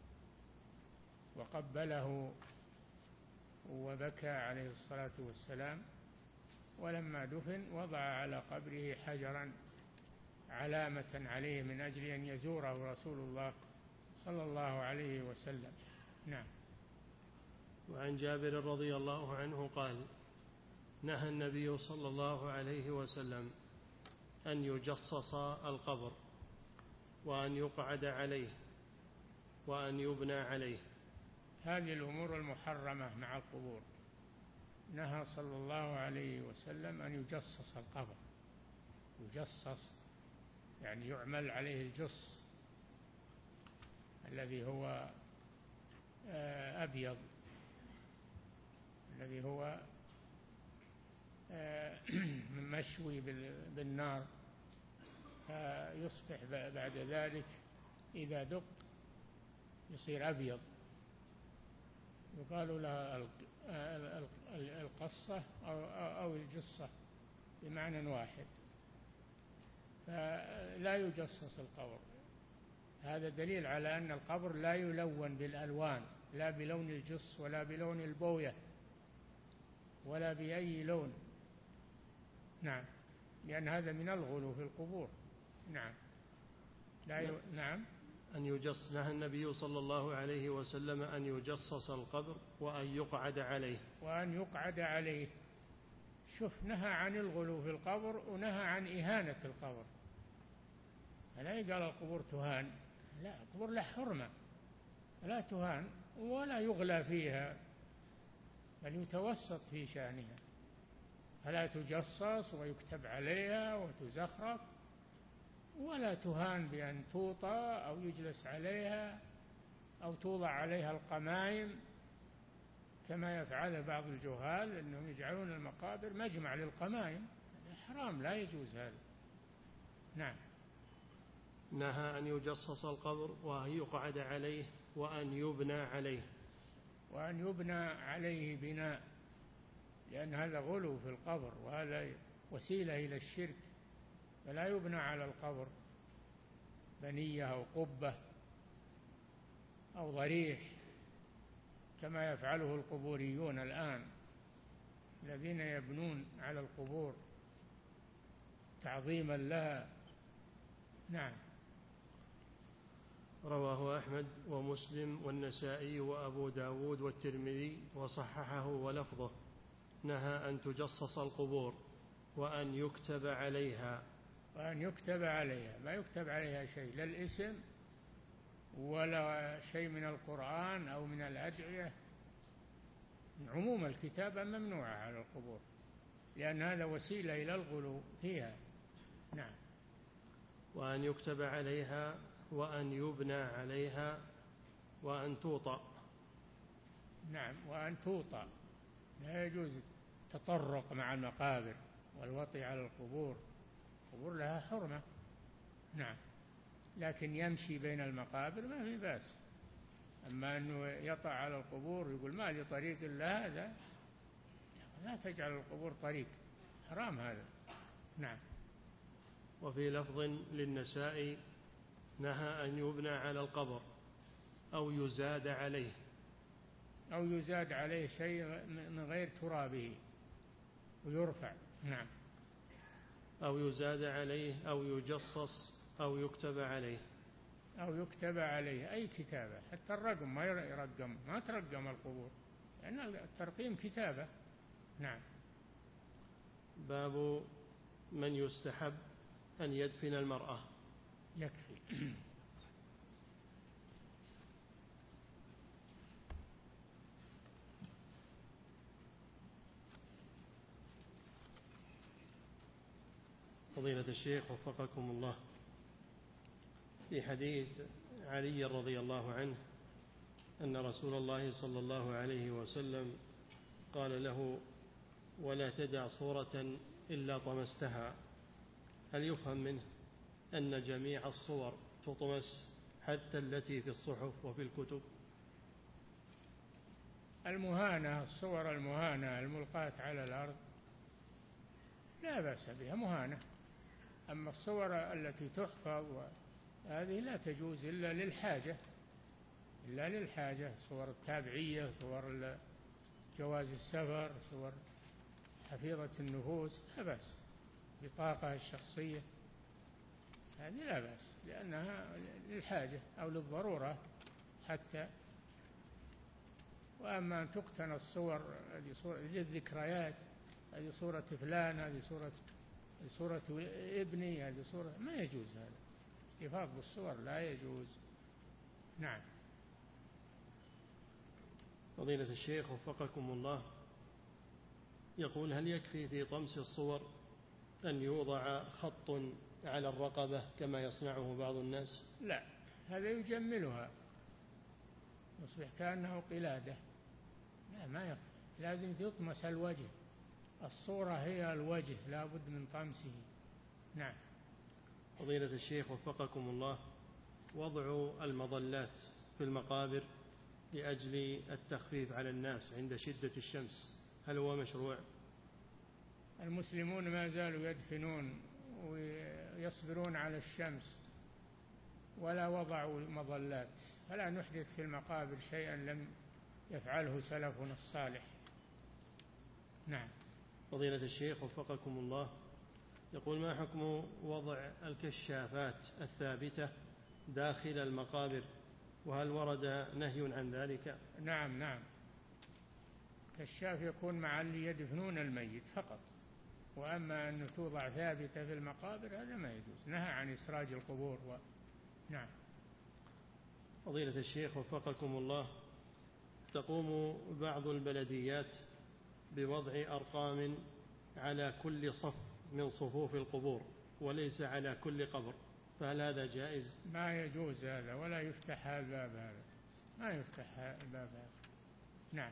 وقبله وبكى عليه الصلاة والسلام، ولما دفن وضع على قبره حجرا علامة عليه من أجل أن يزوره رسول الله صلى الله عليه وسلم. نعم. وعن جابر رضي الله عنه قال: نهى النبي صلى الله عليه وسلم أن يجصص القبر وأن يقعد عليه وأن يبنى عليه. هذه الأمور المحرمة مع القبور. نهى صلى الله عليه وسلم أن يجصص القبر. يجصص يعني يعمل عليه الجص الذي هو أبيض، الذي هو مشوي بالنار، فيصبح بعد ذلك إذا دق يصير أبيض، يقال لها القصة أو الجصة بمعنى واحد. فلا يجصص القبر. هذا دليل على أن القبر لا يلون بالألوان، لا بلون الجص ولا بلون البوية ولا بأي لون. نعم. لأن هذا من الغلو في القبور. نعم. نعم. نهى النبي صلى الله عليه وسلم أن يجصص القبر وأن يقعد عليه. شوف، نهى عن الغلو في القبر ونهى عن إهانة القبر. فلا يقال القبور تهان، لا، القبور له حرمة، لا تهان ولا يغلى فيها، بل يتوسط في شأنها، فلا تجصص ويكتب عليها وتزخرف، ولا تهان بأن توطى أو يجلس عليها أو توضع عليها القمائم كما يفعل بعض الجهال، أنهم يجعلون المقابر مجمع للقمائم. حرام، لا يجوز هذا. نعم. نهى أن يجصص القبر وأن يقعد عليه وأن يبنى عليه بناء، لأن هذا غلو في القبر وهذا وسيلة إلى الشرك، فلا يبنى على القبر بنية أو قبة أو ضريح كما يفعله القبوريون الآن، الذين يبنون على القبور تعظيما لها. نعم. رواه أحمد ومسلم والنسائي وأبو داود والترمذي وصححه ولفظه: نهى أن تجصص القبور وأن يكتب عليها. ما يكتب عليها شيء، لا الاسم ولا شيء من القرآن أو من الأدعية. عموم الكتابة ممنوعة على القبور، لأن هذا وسيلة إلى الغلو فيها. نعم. وأن يكتب عليها وأن يبنى عليها وأن توطأ. نعم. وأن توطأ، لا يجوز التطرق مع المقابر والوطي على القبور. القبور لها حرمة. نعم. لكن يمشي بين المقابر ما في بأس، أما أنه يطع على القبور يقول ما لي طريق إلا هذا، لا تجعل القبور طريق، حرام هذا. نعم. وفي لفظ للنسائي نهى أن يبنى على القبر أو يزاد عليه. أو يزاد عليه شيء من غير ترابه ويرفع. نعم. أو يزاد عليه أو يجصص أو يكتب عليه. أو يكتب عليه أي كتابة، حتى الرقم ما يرقم، ما ترقم القبور لأن الترقيم كتابة. نعم. باب من يستحب أن يدفن المرأة. يكفي. فضيلة الشيخ وفقكم الله، في حديث علي رضي الله عنه أن رسول الله صلى الله عليه وسلم قال له: ولا تدع صورة إلا طمستها، هل يفهم منه أن جميع الصور تطمس حتى التي في الصحف وفي الكتب؟ المهانة، الصور المهانة الملقاة على الأرض لا بأس بها، مهانة. أما الصور التي تحفظ هذه لا تجوز إلا للحاجة، إلا للحاجة، صور التابعية، صور جواز السفر، صور حفيظة النفوس لا بأس، بطاقة الشخصية هذه لا بأس لأنها للحاجة أو للضرورة حتى. وأما أن تقتنى الصور هذه صورة للذكريات، هذه صورة فلان، هذه صورة ابني، هذه صورة، ما يجوز هذا، احتفاظ بالصور لا يجوز. نعم. فضيلة الشيخ وفقكم الله، يقول: هل يكفي في طمس الصور أن يوضع خط على الرقبة كما يصنعه بعض الناس؟ لا، هذا يجملها، يصبح كأنه قلادة. لا، ما يكفي، لازم يطمس الوجه، الصورة هي الوجه، لا بد من طمسه. نعم. فضيلة الشيخ وفقكم الله، وضع المظلات في المقابر لأجل التخفيف على الناس عند شدة الشمس، هل هو مشروع؟ المسلمون ما زالوا يدفنون ويصبرون على الشمس ولا وضعوا مظلات، فلا نحدث في المقابر شيئا لم يفعله سلفنا الصالح. نعم. فضيلة الشيخ وفقكم الله، يقول: ما حكم وضع الكشافات الثابتة داخل المقابر، وهل ورد نهي عن ذلك؟ نعم نعم، كشاف يكون مع اللي يدفنون الميت فقط، وأما أن توضع ثابتة في المقابر هذا ما يجوز، نهى عن إسراج القبور نعم. فضيلة الشيخ وفقكم الله، تقوم بعض البلديات بوضع أرقام على كل صف من صفوف القبور وليس على كل قبر، فهل هذا جائز؟ ما يجوز هذا، ولا يفتح الباب هذا، ما يفتح الباب هذا. نعم.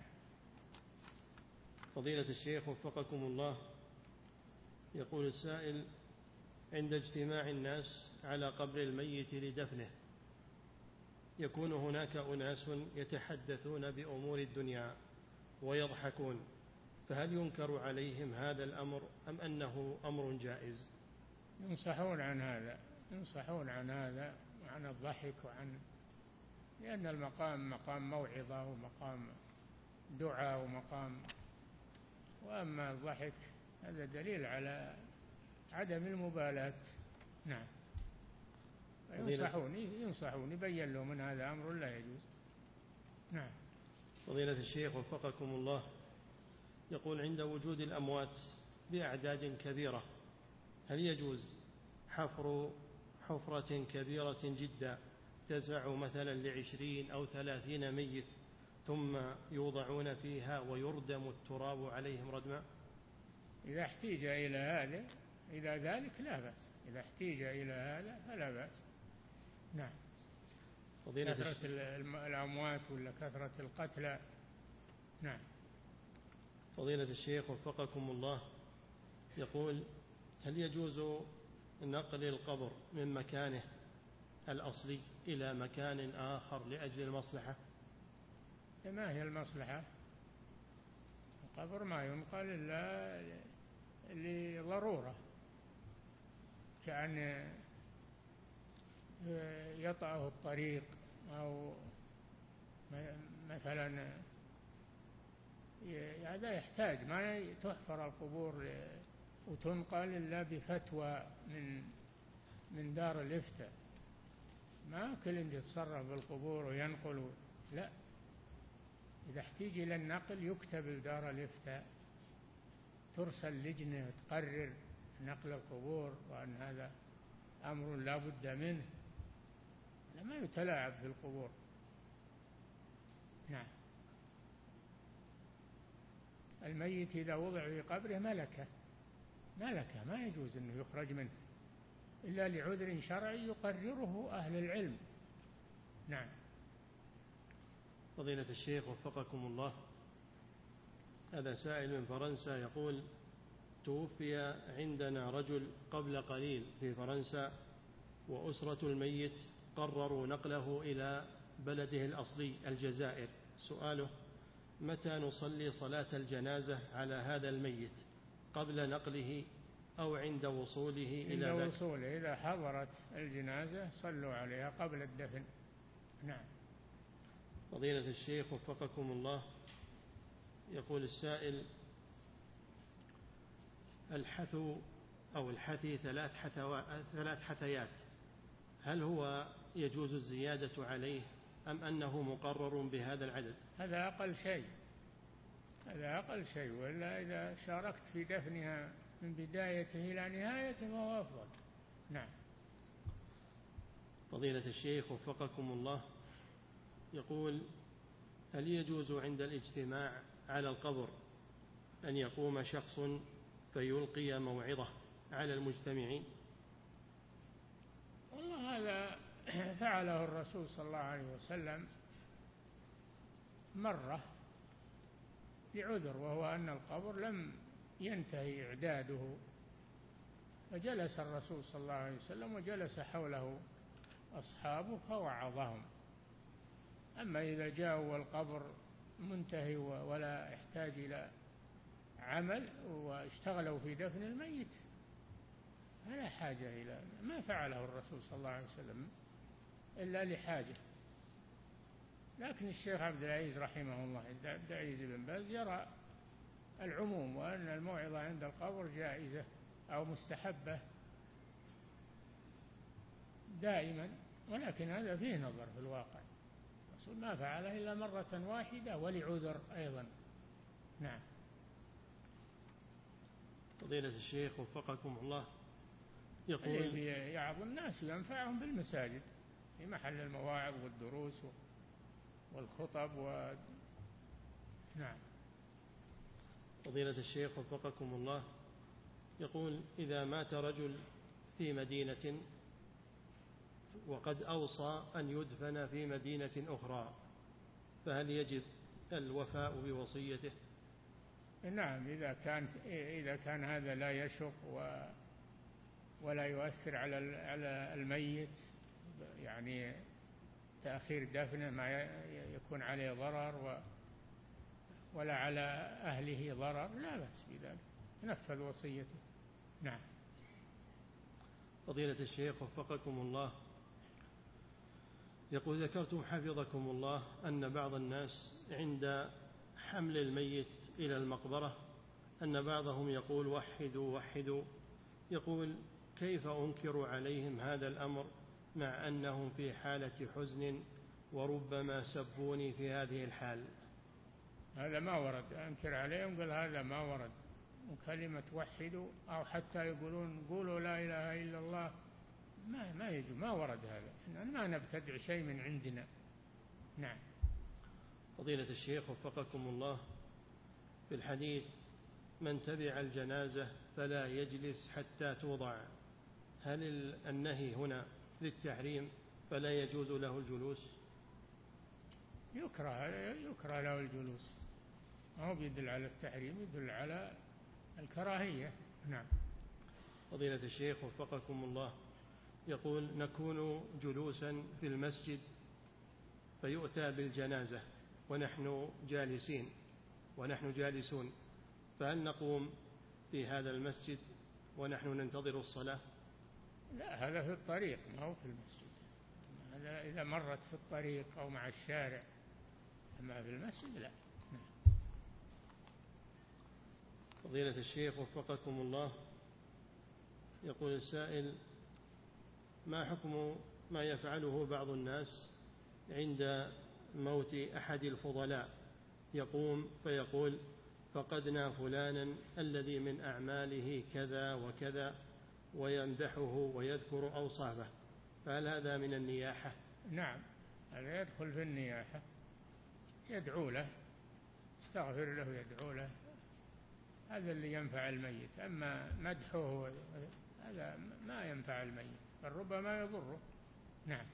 فضيلة الشيخ وفقكم الله، يقول السائل: عند اجتماع الناس على قبر الميت لدفنه يكون هناك أناس يتحدثون بأمور الدنيا ويضحكون، فهل ينكر عليهم هذا الأمر أم أنه أمر جائز؟ ينصحون عن هذا، ينصحون عن هذا وعن الضحك لأن المقام مقام موعظة ومقام دعاء ومقام، وأما الضحك هذا دليل على عدم المبالاة. نعم. ينصحون يبين لهم أن هذا أمر لا يجوز. نعم. فضيلة الشيخ وفقكم الله، يقول: عند وجود الأموات بأعداد كبيرة هل يجوز حفر حفرة كبيرة جدا تسع مثلا 20 أو 30 ميت ثم يوضعون فيها ويردم التراب عليهم ردما؟ إذا احتيج إلى هذا، إلى ذلك لا بأس، إذا احتيج إلى هذا فلا بأس. نعم. كثرة الأموات ولا كثرة القتلى. نعم. فضيلة الشيخ وفقكم الله، يقول: هل يجوز نقل القبر من مكانه الأصلي إلى مكان آخر لأجل المصلحة؟ ما هي المصلحة؟ القبر ما ينقل إلا لضرورة، كأن يطأه الطريق، أو مثلا هذا يحتاج، ما تحفر القبور وتنقل إلا بفتوى من دار الإفتاء. ما كل يتصرف بالقبور وينقل، لا، إذا احتيج إلى النقل يكتب لدار الإفتاء، ترسل لجنة تقرر نقل القبور، وأن هذا أمر لا بد منه، ما يتلاعب في القبور. نعم. الميت إذا وضع في قبره ملكة، ما يجوز أنه يخرج منه إلا لعذر شرعي يقرره أهل العلم. نعم. فضيلة الشيخ وفقكم الله، هذا سائل من فرنسا يقول: توفي عندنا رجل قبل قليل في فرنسا، وأسرة الميت قرروا نقله إلى بلده الأصلي الجزائر. سؤاله: متى نصلي صلاة الجنازة على هذا الميت؟ قبل نقله أو عند وصوله إلى عند وصوله، إذا حضرت الجنازة صلوا عليها قبل الدفن. نعم. فضيلة الشيخ وفقكم الله، يقول السائل: الحثو أو الحثي 3 حثيات، هل هو يجوز الزيادة عليه أم أنه مقرر بهذا العدد؟ هذا أقل شيء، وإلا إذا شاركت في دفنها من بدايته إلى نهايته فهو أفضل. نعم. فضيلة الشيخ وفقكم الله، يقول: هل يجوز عند الاجتماع على القبر أن يقوم شخص فيلقي موعظة على المجتمعين؟ والله هذا فعله الرسول صلى الله عليه وسلم مرة لعذر، وهو أن القبر لم ينتهي إعداده، فجلس الرسول صلى الله عليه وسلم وجلس حوله أصحابه فوعظهم. أما إذا جاءوا والقبر منتهي ولا يحتاج إلى عمل واشتغلوا في دفن الميت، فلا حاجة إلى، ما فعله الرسول صلى الله عليه وسلم إلا لحاجة. لكن الشيخ عبد العزيز رحمه الله، عبد العزيز بن باز، يرى العموم، وأن الموعظة عند القبر جائزة أو مستحبة دائما، ولكن هذا فيه نظر في الواقع، الرسول ما فعله إلا مرة واحدة ولعذر أيضا. نعم. فضيلة الشيخ وفقكم الله، يقول: يعظ الناس وينفعهم بالمساجد في محل المواعظ والدروس والخطب نعم. فضيلة الشيخ وفقكم الله، يقول: إذا مات رجل في مدينة وقد أوصى أن يدفن في مدينة أخرى، فهل يجب الوفاء بوصيته؟ نعم، إذا كان هذا لا يشق ولا يؤثر على الميت، يعني تأخير دفنه ما يكون عليه ضرر ولا على أهله ضرر، لا بأس بذلك، تنفذ وصيته. نعم. فضيلة الشيخ وفقكم الله، يقول: ذكرتم حفظكم الله أن بعض الناس عند حمل الميت إلى المقبرة أن بعضهم يقول: وحدوا وحدوا. يقول: كيف أنكر عليهم هذا الأمر مع أنهم في حالة حزن وربما سبوني في هذه الحال؟ هذا ما ورد، أنكر عليهم، قال هذا ما ورد، وكلمة وحدوا أو حتى يقولون قولوا لا إله إلا الله، ما يجوز، ما ورد هذا، إحنا ما نبتدع شيء من عندنا. نعم. فضيلة الشيخ وفقكم الله، في الحديث: من تبع الجنازة فلا يجلس حتى توضع، هل النهي هنا للتحريم فلا يجوز له الجلوس؟ يكره له الجلوس، ما هو بيدل على التحريم، يدل على الكراهية. نعم. فضيلة الشيخ وفقكم الله، يقول: نكون جلوسا في المسجد فيؤتى بالجنازة ونحن جالسون، فهل نقوم في هذا المسجد ونحن ننتظر الصلاة؟ لا، هذا في الطريق ما هو في المسجد. هذا إذا مرت في الطريق أو مع الشارع، أما في المسجد لا. فضيلة الشيخ وفقكم الله، يقول السائل: ما حكم ما يفعله بعض الناس عند موت أحد الفضلاء؟ يقوم فيقول: فقدنا فلانا الذي من أعماله كذا وكذا، ويمدحه ويذكر أوصافه، فهل هذا من النياحة؟ نعم، هذا يدخل في النياحة، يدعو له، استغفر له، يدعو له، هذا اللي ينفع الميت. أما مدحه هذا ما ينفع الميت، بل ربما يضره. نعم.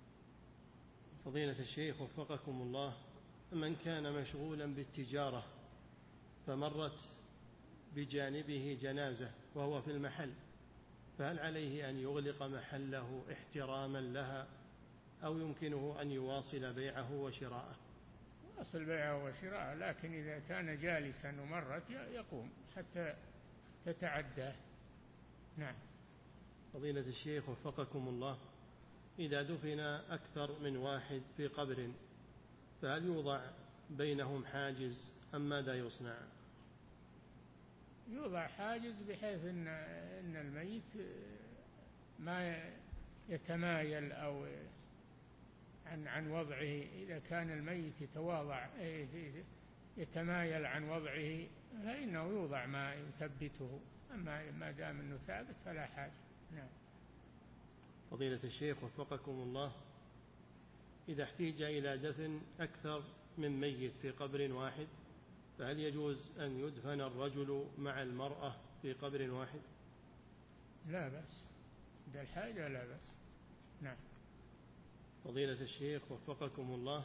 فضيلة الشيخ وفقكم الله، من كان مشغولا بالتجارة فمرت بجانبه جنازة وهو في المحل، فهل عليه أن يغلق محله احتراما لها، أو يمكنه أن يواصل بيعه وشراءه؟ يواصل بيعه وشراءه، لكن إذا كان جالسا ومرت يقوم حتى تتعداه. نعم. فضيلة الشيخ وفقكم الله، إذا دفن أكثر من واحد في قبر فهل يوضع بينهم حاجز أم ماذا يصنع؟ يوضع حاجز بحيث أن الميت ما يتمايل أو عن وضعه. إذا كان الميت يتمايل عن وضعه فإنه يوضع ما يثبته، أما ما دام أنه ثابت فلا حاجة. نعم. فضيلة الشيخ وفقكم الله، إذا احتيج إلى دفن أكثر من ميت في قبر واحد فهل يجوز أن يدفن الرجل مع المرأة في قبر واحد؟ لا بأس، عند الحاجة لا بأس. نعم. فضيلة الشيخ وفقكم الله،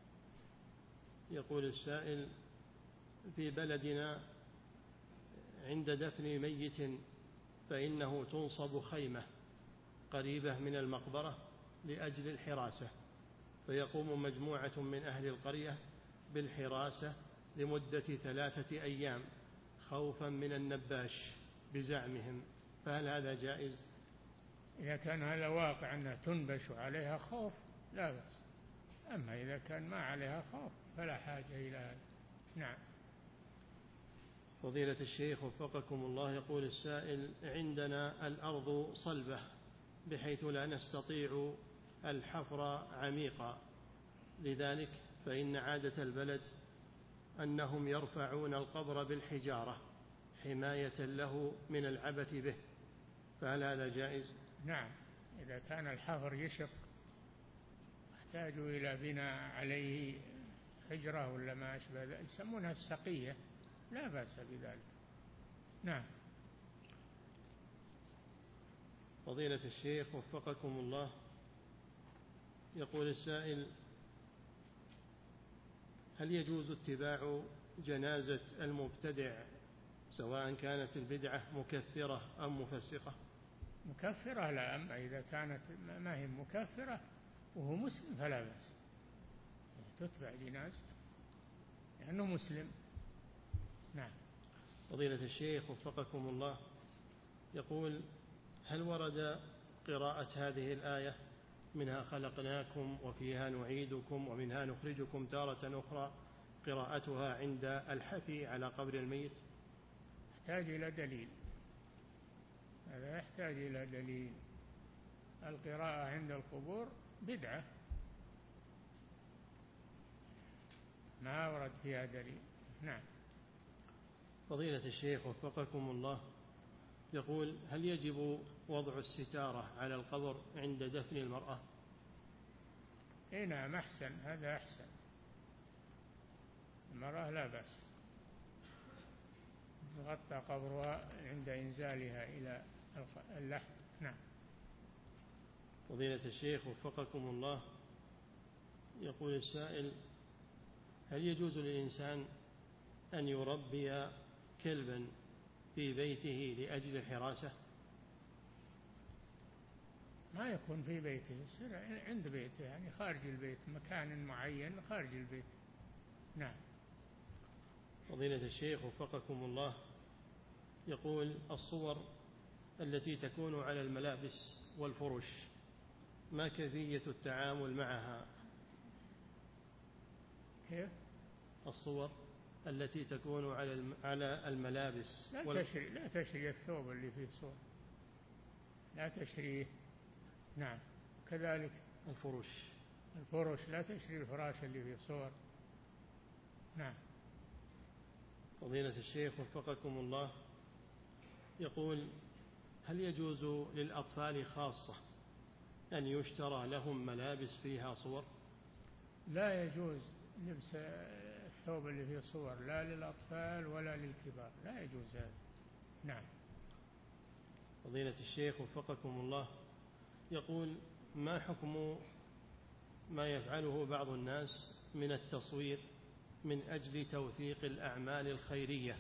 يقول السائل: في بلدنا عند دفن ميت فإنه تنصب خيمة قريبة من المقبرة لأجل الحراسة، فيقوم مجموعة من أهل القرية بالحراسة لمدة 3 أيام خوفا من النباش بزعمهم، فهل هذا جائز؟ إذا كان هذا واقع أنها تنبش عليها خوف لا بأس، أما إذا كان ما عليها خوف فلا حاجة إلى هذا. نعم. فضيلة الشيخ وفقكم الله، يقول السائل: عندنا الأرض صلبة بحيث لا نستطيع الحفر عميقا، لذلك فإن عادة البلد أنهم يرفعون القبر بالحجارة حماية له من العبث به، فهل هذا جائز؟ نعم، إذا كان الحفر يشق يحتاج إلى بناء عليه حجرة ولا ما أشبه ذلك، يسمونها السقية، لا بأس بذلك. نعم. فضيلة الشيخ وفقكم الله، يقول السائل: هل يجوز اتباع جنازة المبتدع سواء كانت البدعة مكفرة أم مفسقة؟ مكفرة لا، أما إذا كانت ما هي مكفرة وهو مسلم فلا بأس، تتبع جنازته لأنه مسلم. نعم. فضيلة الشيخ وفقكم الله، يقول: هل ورد قراءة هذه الآية: منها خلقناكم وفيها نعيدكم ومنها نخرجكم تارة أخرى، قراءتها عند الحفي على قبر الميت؟ يحتاج إلى دليل، هذا يحتاج إلى دليل. القراءة عند القبور بدعة ما ورد فيها دليل. نعم. فضيلة الشيخ وفقكم الله، يقول: هل يجب وضع الستارة على القبر عند دفن المرأة؟ نعم، أحسن، هذا أحسن. المرأة لا بأس تغطى قبرها عند إنزالها إلى اللحد. نعم. فضيلة الشيخ وفقكم الله، يقول السائل: هل يجوز للإنسان أن يربي كلبا في بيته لأجل الحراسة؟ ما يكون في بيته، يصير عند بيته، يعني خارج البيت، مكان معين خارج البيت. نعم. فضيلة الشيخ وفقكم الله، يقول الصور التي تكون على الملابس والفرش ما كيفية التعامل معها؟ كيف؟ الصور التي تكون على الملابس لا تشري الثوب اللي فيه صور، لا تشريه. نعم. كذلك الفرش لا تشري الفراش اللي فيه صور. نعم. فضيلة الشيخ وفقكم الله، يقول هل يجوز للأطفال خاصة أن يشترى لهم ملابس فيها صور؟ لا يجوز لبس الثوب اللي فيه صور، لا للأطفال ولا للكبار، لا يجوز هذا. نعم. فضيلة الشيخ وفقكم الله، يقول ما حكم ما يفعله بعض الناس من التصوير من أجل توثيق الأعمال الخيرية؟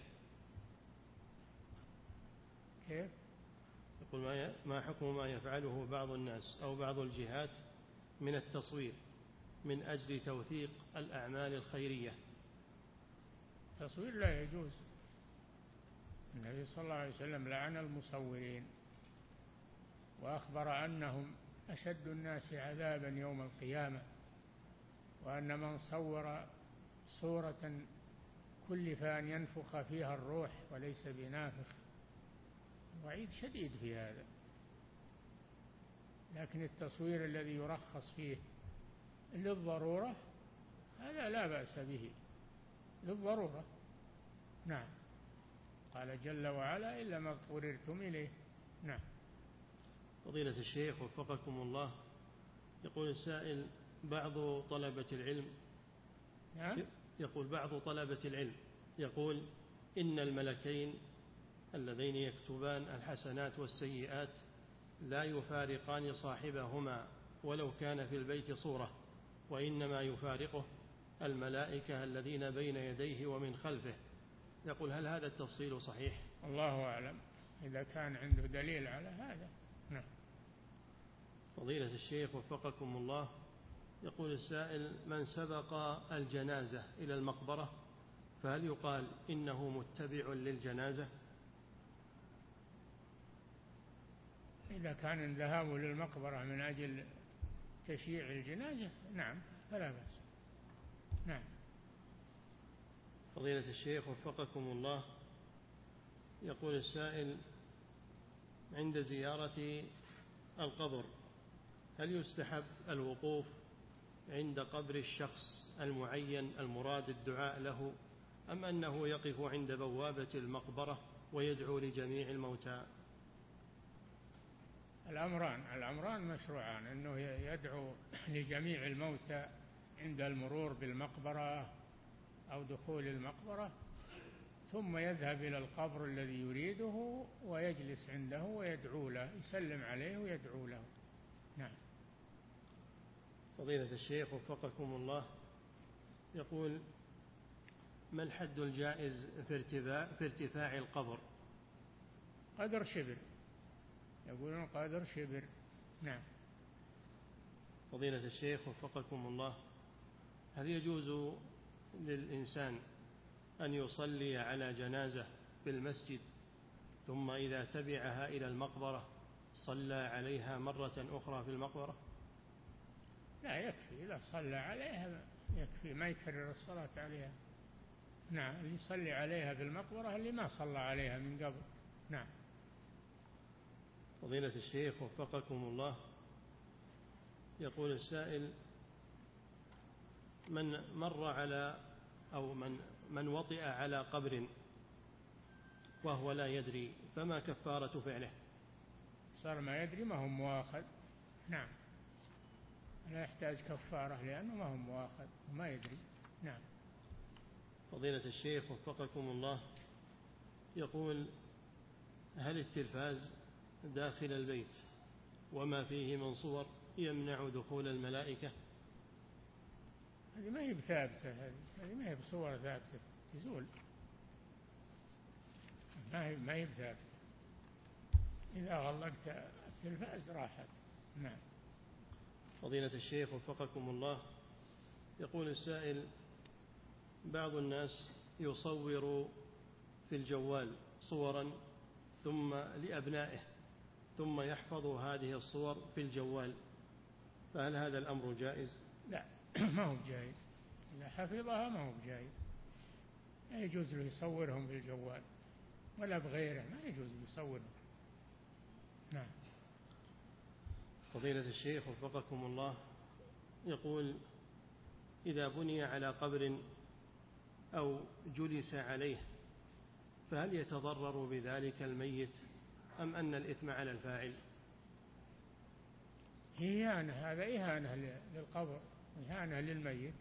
كيف؟ يقول ما حكم ما يفعله بعض الناس أو بعض الجهات من التصوير من أجل توثيق الأعمال الخيرية؟ التصوير لا يجوز. النبي صلى الله عليه وسلم لعن المصورين وأخبر أنهم أشد الناس عذابا يوم القيامة، وأن من صور صورة كلف أن ينفخ فيها الروح وليس بنافخ. وعيد شديد في هذا. لكن التصوير الذي يرخص فيه للضرورة هذا لا بأس به، للضرورة. نعم. قال جل وعلا إلا ما اضطررتم إليه. نعم. فضيلة الشيخ وفقكم الله، يقول السائل بعض طلبة العلم يقول بعض طلبة العلم يقول إن الملكين اللذين يكتبان الحسنات والسيئات لا يفارقان صاحبهما ولو كان في البيت صورة، وإنما يفارقه الملائكة الذين بين يديه ومن خلفه. يقول هل هذا التفصيل صحيح؟ الله أعلم، إذا كان عنده دليل على هذا. نعم. فضيلة الشيخ وفقكم الله، يقول السائل من سبق الجنازة إلى المقبرة فهل يقال إنه متبع للجنازة؟ إذا كان الذهاب للمقبرة من أجل تشييع الجنازة نعم فلا بأس. نعم. فضيلة الشيخ وفقكم الله، يقول السائل عند زيارة القبر هل يستحب الوقوف عند قبر الشخص المعين المراد الدعاء له، أم أنه يقف عند بوابة المقبرة ويدعو لجميع الموتى؟ الأمران مشروعان، أنه يدعو لجميع الموتى عند المرور بالمقبرة أو دخول المقبرة، ثم يذهب إلى القبر الذي يريده ويجلس عنده ويدعو له، يسلم عليه ويدعو له. نعم. فضيلة الشيخ وفقكم الله، يقول ما الحد الجائز في ارتفاع القبر؟ قدر شبر، يقولون قدر شبر. نعم. فضيلة الشيخ وفقكم الله، هل يجوز للإنسان أن يصلي على جنازة في المسجد ثم إذا تبعها إلى المقبرة صلى عليها مرة أخرى في المقبرة؟ لا، يكفي إذا صلى عليها يكفي، ما يكرر الصلاة عليها. نعم. اللي يصلي عليها في المقبرة اللي ما صلى عليها من قبل. نعم. فضيلة الشيخ وفقكم الله، يقول السائل من مر على أو من وطئ على قبر وهو لا يدري فما كفارة فعله؟ صار ما يدري ما هو مواخذ. نعم. لا يحتاج كفارة لأنه ما هو مواخذ وما يدري. نعم. فضيلة الشيخ وفقكم الله، يقول هل التلفاز داخل البيت وما فيه من صور يمنع دخول الملائكة؟ هذه ما هي بثابتة، هذه ما هي بصور ثابتة، تزول، ما هي بثابتة. إذا غلقت التلفاز راحت. نعم. فضيلة الشيخ وفقكم الله، يقول السائل بعض الناس يصور في الجوال صورا ثم لأبنائه ثم يحفظ هذه الصور في الجوال، فهل هذا الأمر جائز؟ لا ما هو جائز، إذا حفظها ما هو جائز، لا يجوز له يصورهم في الجوال ولا بغيره، ما يجوز يصورهم. نعم. فضيلة الشيخ وفقكم الله، يقول: إذا بني على قبر أو جلس عليه فهل يتضرر بذلك الميت أم أن الإثم على الفاعل؟ إهانة، هذا إهانة للقبر، إهانة للميت،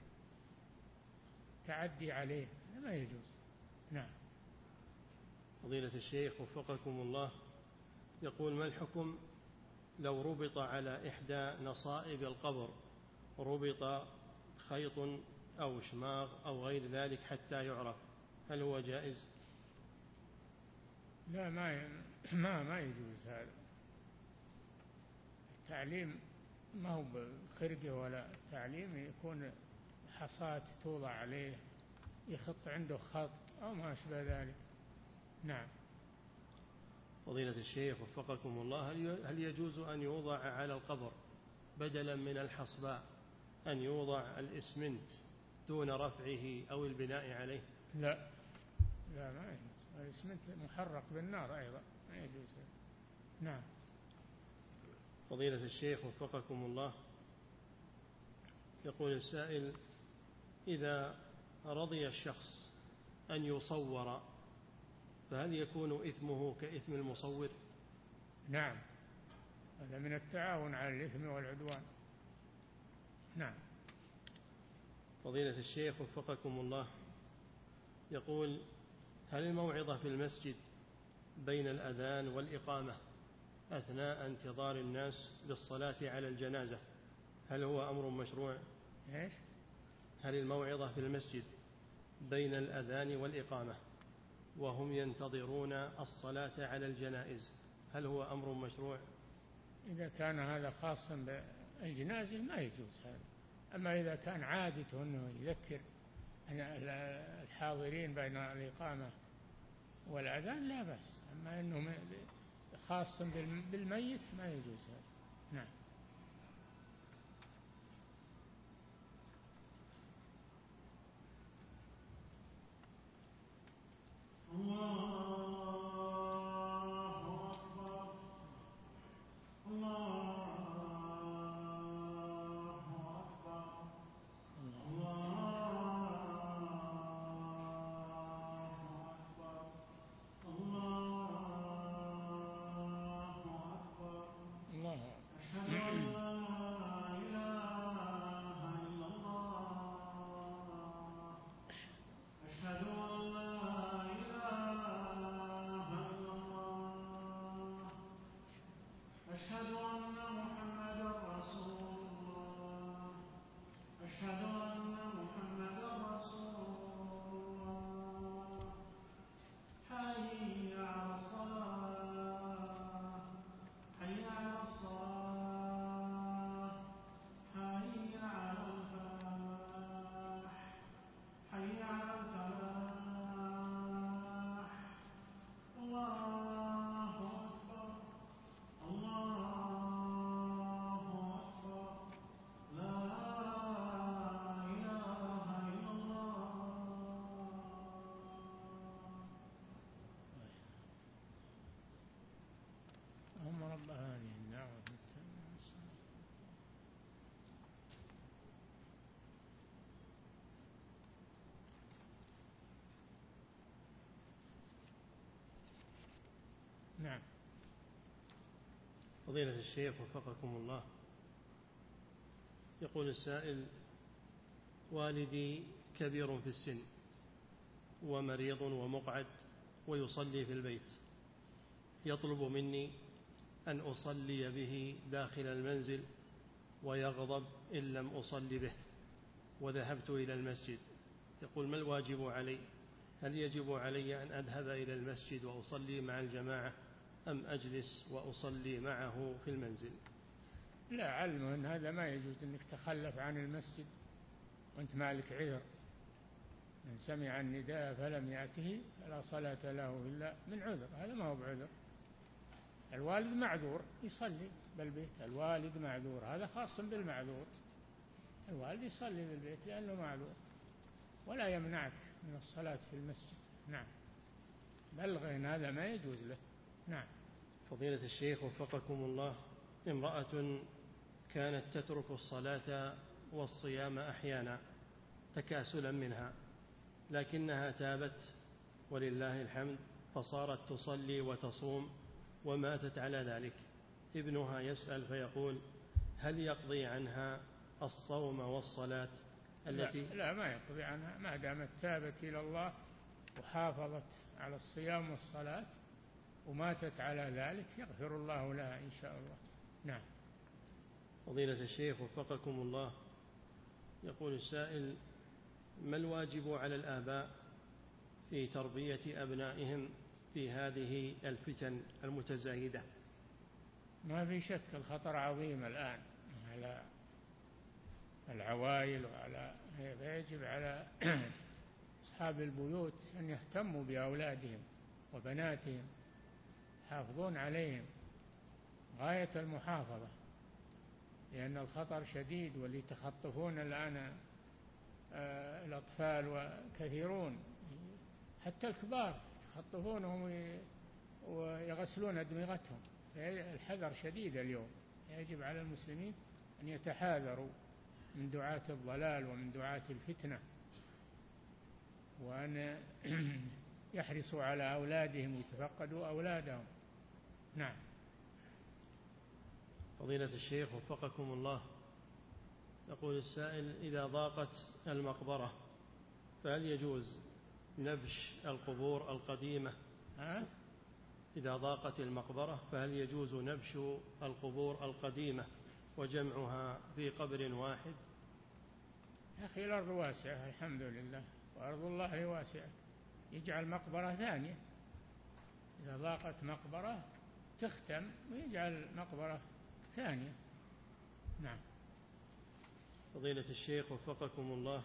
تعدي عليه، هذا ما يجوز. نعم. فضيلة الشيخ وفقكم الله، يقول: ما الحكم لو ربط على إحدى نصائب القبر ربط خيط أو شماغ أو غير ذلك حتى يعرف، هل هو جائز؟ لا، ما يجوز هذا. التعليم ما هو بخرقة، ولا التعليم يكون حصاة توضع عليه، يخط عنده خط أو ما أشبه ذلك. نعم. فضيلة الشيخ وفقكم الله، هل يجوز أن يوضع على القبر بدلا من الحصباء أن يوضع الإسمنت دون رفعه أو البناء عليه؟ لا ما يجوز، الإسمنت محرق بالنار أيضا، ما يجوز. نعم. فضيلة الشيخ وفقكم الله، يقول السائل: إذا رضي الشخص أن يصور فهل يكون إثمه كإثم المصور؟ نعم، هذا من التعاون على الإثم والعدوان. نعم. فضيلة الشيخ وفقكم الله، يقول: هل الموعظة في المسجد بين الأذان والإقامة أثناء انتظار الناس للصلاة على الجنازة هل هو أمر مشروع؟ إيش؟ هل الموعظة في المسجد بين الأذان والإقامة وهم ينتظرون الصلاة على الجنائز هل هو أمر مشروع؟ إذا كان هذا خاصا بالجنازة ما يجوز هذا، أما إذا كان عادته أنه يذكر الحاضرين بين الإقامة والأذان لا بأس، أما أنه خاص بالميت ما يجوز هذا. نعم. الله أكبر الله أكبر الله أكبر الله أكبر. الله أشهد أن لا إله إلا الله. أشهد أن لا إله إلا الله. أشهد أن محمدا رسول الله. أشهد أن محمدا رسول الله. حي على الصلاة حي على الصلاة حي على الفلاح حي على الفلاح. الله أكبر الله أكبر. لا إله إلا الله. اللهم رب هذه الدعوة التامة. نعم. فضيلة الشيخ وفقكم الله، يقول السائل: والدي كبير في السن ومريض ومقعد ويصلي في البيت، يطلب مني أن أصلي به داخل المنزل ويغضب إن لم أصلي به، وذهبت إلى المسجد. يقول: ما الواجب علي؟ هل يجب علي أن أذهب إلى المسجد وأصلي مع الجماعة أم أجلس وأصلي معه في المنزل؟ لا، علمه أن هذا ما يجوز، أنك تخلف عن المسجد وأنت مالك عذر، من سمع النداء فلم يأته فلا صلاة له إلا من عذر. هذا ما هو بعذر. الوالد معذور يصلي بالبيت، الوالد معذور، هذا خاص بالمعذور. الوالد يصلي بالبيت لأنه معذور، ولا يمنعك من الصلاة في المسجد. نعم، بلغ إن هذا ما يجوز له. نعم. فضيلة الشيخ وفقكم الله، امرأة كانت تترك الصلاة والصيام أحيانا تكاسلا منها، لكنها تابت ولله الحمد، فصارت تصلي وتصوم وماتت على ذلك. ابنها يسأل فيقول: هل يقضي عنها الصوم والصلاة التي لا ما يقضي عنها، ما دامت تابت إلى الله وحافظت على الصيام والصلاة وماتت على ذلك يغفر الله لها إن شاء الله. نعم. فضيلة الشيخ وفقكم الله، يقول السائل: ما الواجب على الآباء في تربية أبنائهم في هذه الفتن المتزايدة؟ ما في شك الخطر عظيم الآن على العوائل وعلى، يجب على أصحاب البيوت أن يهتموا بأولادهم وبناتهم، يحافظون عليهم غاية المحافظة، لأن الخطر شديد. واللي يتخطفون الآن الأطفال وكثيرون، حتى الكبار يتخطفونهم ويغسلون أدمغتهم. الحذر شديد اليوم. يجب على المسلمين أن يتحاذروا من دعاة الضلال ومن دعاة الفتنة، وأن يحرصوا على أولادهم ويتفقدوا أولادهم. نعم. فضيلة الشيخ وفقكم الله، يقول السائل: إذا ضاقت المقبرة فهل يجوز نبش القبور القديمة؟ إذا ضاقت المقبرة فهل يجوز نبش القبور القديمة وجمعها في قبر واحد؟ يا أخي الأرض واسعة الحمد لله، وأرض الله واسعة، يجعل مقبرة ثانية. إذا ضاقت مقبرة تختم ويجعل مقبرة ثانية. نعم. فضيلة الشيخ وفقكم الله،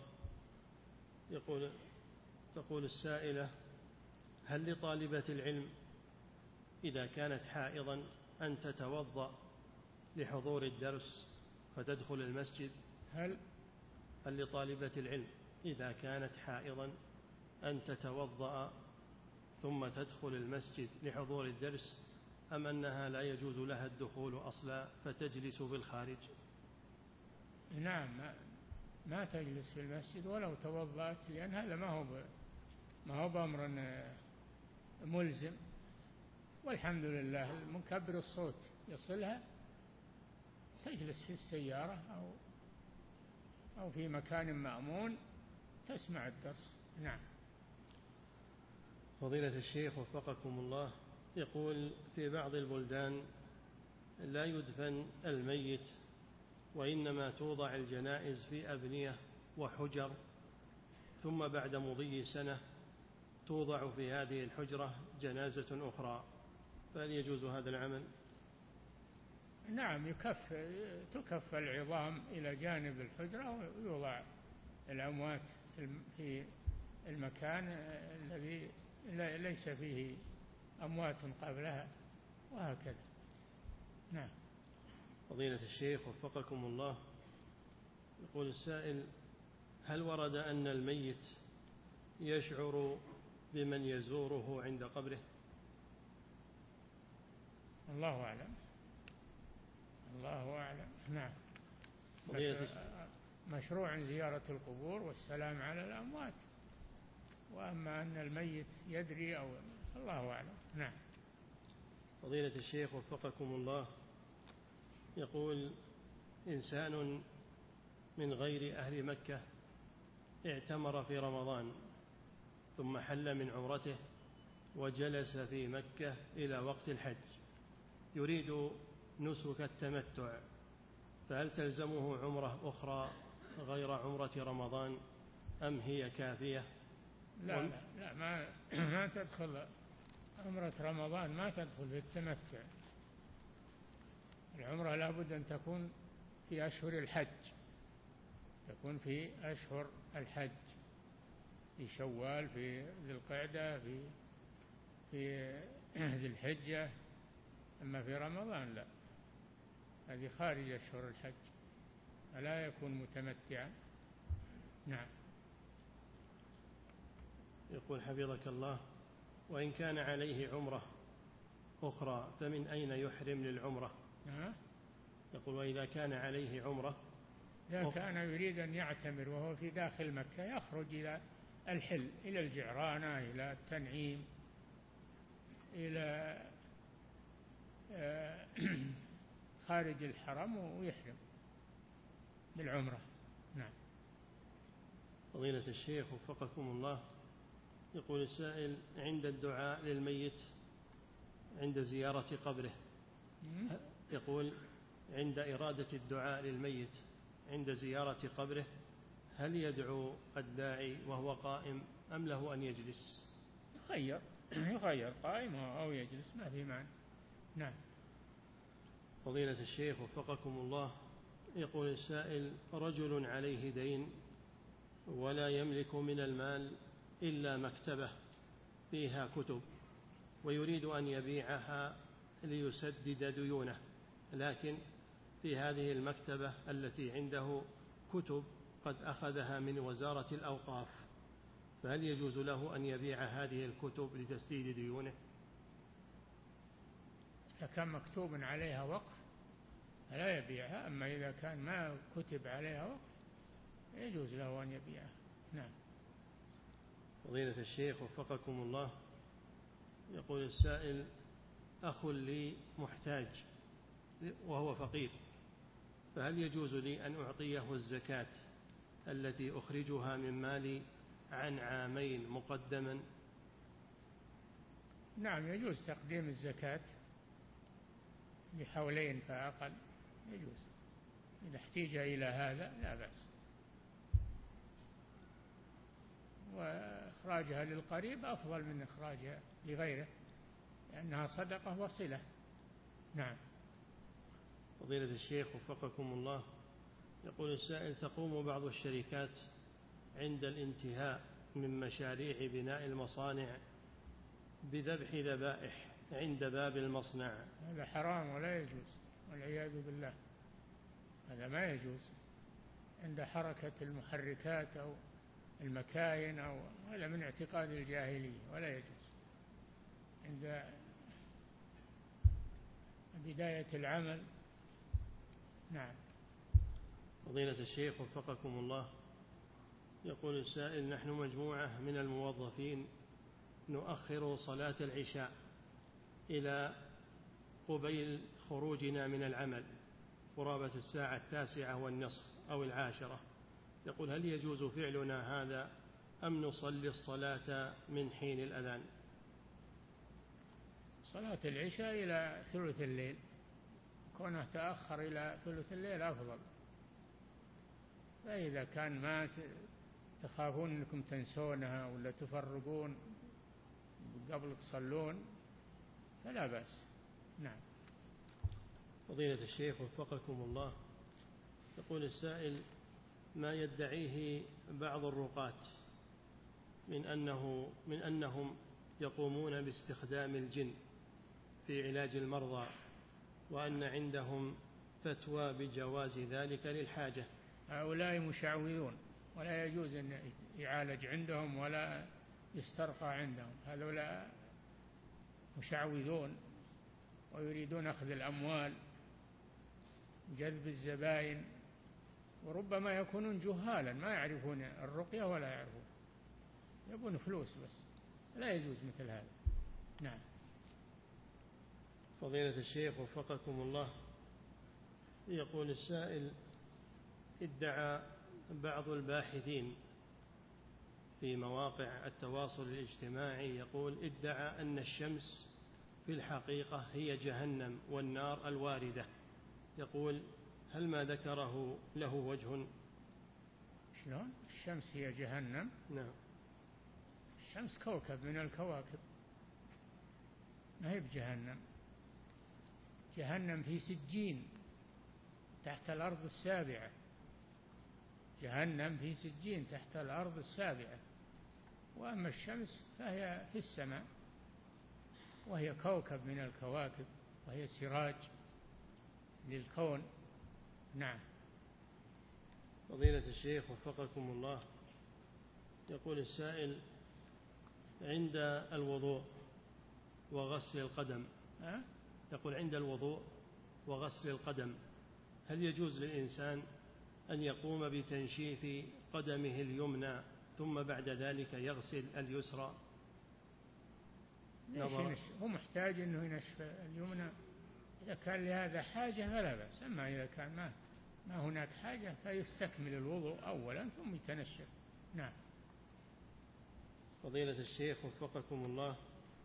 تقول السائلة: هل لطالبة العلم إذا كانت حائضا أن تتوضأ لحضور الدرس فتدخل المسجد؟ هل لطالبة العلم إذا كانت حائضا أن تتوضأ ثم تدخل المسجد لحضور الدرس، أم أنها لا يجوز لها الدخول أصلا فتجلس بالخارج؟ نعم، ما تجلس في المسجد ولو توضأت، لأن هذا ما هو بأمر ملزم. والحمد لله المكبر الصوت يصلها، تجلس في السيارة أو في مكان مأمون تسمع الدرس. نعم. فضيلة الشيخ وفقكم الله، يقول: في بعض البلدان لا يدفن الميت، وإنما توضع الجنائز في أبنية وحجر، ثم بعد مضي سنة توضع في هذه الحجرة جنازة أخرى، فهل يجوز هذا العمل؟ نعم، تكف العظام إلى جانب الحجرة ويوضع الأموات في المكان الذي ليس فيه أموات قبلها، وهكذا. نعم. فضيلة الشيخ وفقكم الله، يقول السائل: هل ورد أن الميت يشعر بمن يزوره عند قبره؟ الله أعلم. الله أعلم. نعم. مشروع زيارة القبور والسلام على الأموات، وأما أن الميت يدري أو الله أعلم. نعم. فضيلة الشيخ وفقكم الله، يقول: إنسان من غير أهل مكة اعتمر في رمضان ثم حل من عمرته وجلس في مكة إلى وقت الحج، يريد نسك التمتع، فهل تلزمه عمرة أخرى غير عمرة رمضان أم هي كافية؟ لا ما تدخل عمرة رمضان، ما تدخل في التمتع. العمرة لابد أن تكون في أشهر الحج، تكون في أشهر الحج. في شوال، في ذي القعدة، في ذي الحجة. أما في رمضان لا، هذه خارج أشهر الحج، فلا يكون متمتعا. نعم. يقول حفظك الله: وإن كان عليه عمرة أخرى فمن أين يحرم للعمرة؟ يقول: وإذا كان عليه عمرة إذا كان يريد أن يعتمر وهو في داخل مكة يخرج إلى الحل، إلى الجعرانة، إلى التنعيم، إلى خارج الحرم ويحرم بالعمرة. نعم. فضيلة الشيخ وفقكم الله، يقول السائل: عند الدعاء للميت عند زيارة قبره، يقول: عند إرادة الدعاء للميت عند زيارة قبره، هل يدعو الداعي وهو قائم أم له أن يجلس؟ يخير قائم أو يجلس، ما في معنى. نعم. فضيلة الشيخ وفقكم الله، يقول السائل: رجل عليه دين ولا يملك من المال إلا مكتبة فيها كتب، ويريد أن يبيعها ليسدد ديونه، لكن في هذه المكتبة التي عنده كتب قد أخذها من وزارة الأوقاف، فهل يجوز له أن يبيع هذه الكتب لتسديد ديونه؟ إذا كان مكتوب عليها وقف فلا يبيعها، أما إذا كان ما كتب عليها وقف يجوز له أن يبيعها. نعم. فضيلة الشيخ وفقكم الله، يقول السائل: أخ لي محتاج وهو فقير، فهل يجوز لي أن أعطيه الزكاة التي أخرجها من مالي عن عامين مقدما؟ نعم، يجوز تقديم الزكاة بحولين فأقل، يجوز إذا احتيج إلى هذا لا بأس، وإخراجها للقريب أفضل من إخراجها لغيره لأنها صدقة وصلة. نعم. فضيلة الشيخ وفقكم الله، يقول السائل: تقوم بعض الشركات عند الانتهاء من مشاريع بناء المصانع بذبح ذبائح عند باب المصنع. هذا حرام ولا يجوز والعياذ بالله، هذا ما يجوز عند حركة المحركات أو المكاين، أو هذا من اعتقاد الجاهلية ولا يجوز عند بداية العمل. نعم. فضيلة الشيخ وفقكم الله، يقول السائل: نحن مجموعة من الموظفين نؤخر صلاة العشاء إلى قبيل خروجنا من العمل قرابة 9:10 أو 10. يقول: هل يجوز فعلنا هذا أم نصلي الصلاة من حين الأذان؟ صلاة العشاء إلى ثلث الليل، كونه تأخر إلى ثلث الليل أفضل، فإذا كان ما تخافون أنكم تنسونها ولا تفرقون قبل تصلون فلا بأس. نعم. فضيلة الشيخ وفقكم الله، يقول السائل: ما يدعيه بعض الرقاة من أنهم يقومون باستخدام الجن في علاج المرضى، وأن عندهم فتوى بجواز ذلك للحاجة. هؤلاء مشعوذون ولا يجوز أن يعالج عندهم ولا يسترقى عندهم، هؤلاء مشعوذون ويريدون أخذ الأموال، جذب الزبائن، وربما يكونون جهالا ما يعرفون الرقية ولا يعرفون، يبون فلوس بس، لا يجوز مثل هذا. نعم. فضيلة الشيخ وفقكم الله، يقول السائل: ادعى بعض الباحثين في مواقع التواصل الاجتماعي، يقول: ادعى أن الشمس في الحقيقة هي جهنم والنار الواردة، يقول: هل ما ذكره له وجه؟ شلون الشمس هي جهنم؟ نعم. الشمس كوكب من الكواكب، ما هي بجهنم. جهنم في سجين تحت الأرض السابعة، جهنم في سجين تحت الأرض السابعة، وأما الشمس فهي في السماء، وهي كوكب من الكواكب، وهي سراج للكون. نعم. فضيلة الشيخ وفقكم الله، يقول السائل: عند الوضوء وغسل القدم، يقول عند الوضوء وغسل القدم هل يجوز للإنسان أن يقوم بتنشيف قدمه اليمنى ثم بعد ذلك يغسل اليسرى؟ هو محتاج أنه ينشف اليمنى، إذا كان لهذا حاجة فلا بأس، أما إذا كان ما هناك حاجة فيستكمل الوضوء أولا ثم يتنشف. نعم. فضيلة الشيخ وفقكم الله،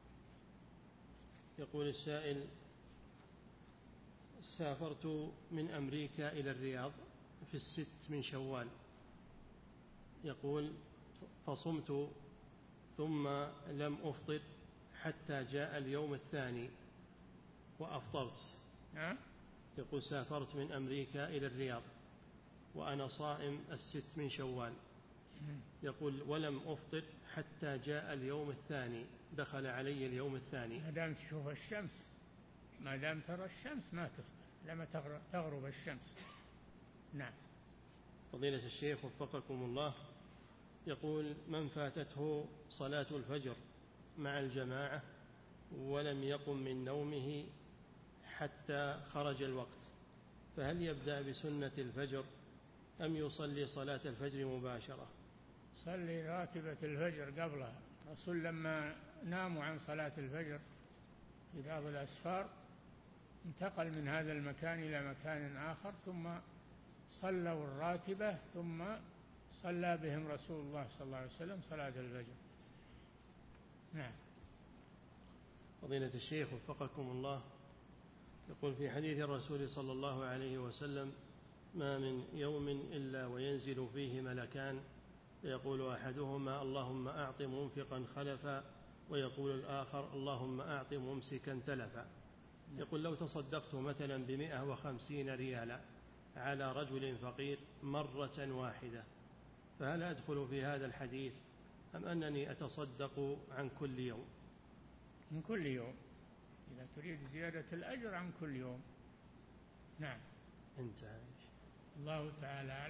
يقول السائل: سافرت من أمريكا إلى الرياض في 6 شوال، يقول فصمت ثم لم أفطر حتى جاء اليوم الثاني وأفطرت. يقول سافرت من أمريكا إلى الرياض وأنا صائم 6 شوال، يقول ولم أفطر حتى جاء اليوم الثاني، دخل علي اليوم الثاني. ما دام تشوف الشمس، ما دام ترى الشمس ما تفطر لما تغرب الشمس. نعم. فضيلة الشيخ وفقكم الله، يقول من فاتته صلاة الفجر مع الجماعة ولم يقم من نومه حتى خرج الوقت، فهل يبدأ بسنة الفجر أم يصلي صلاة الفجر مباشرة؟ صلي راتبة الفجر قبلها. الرسول لما ناموا عن صلاة الفجر في بعض الأسفار انتقل من هذا المكان إلى مكان آخر، ثم صلوا الراتبة، ثم صلى بهم رسول الله صلى الله عليه وسلم صلاة الفجر. نعم. فضيلة الشيخ وفقكم الله، يقول في حديث الرسول صلى الله عليه وسلم: ما من يوم إلا وينزل فيه ملكان، فيقول أحدهما اللهم أعط منفقا خلفا، ويقول الآخر اللهم أعط ممسكا تلفا. يقول لو تصدقت مثلا ب150 ريالا على رجل فقير مرة واحدة فهل أدخل في هذا الحديث أم أنني أتصدق عن كل يوم؟ من كل يوم، إذا تريد زيادة الأجر عن كل يوم. نعم. انتهى. الله تعالى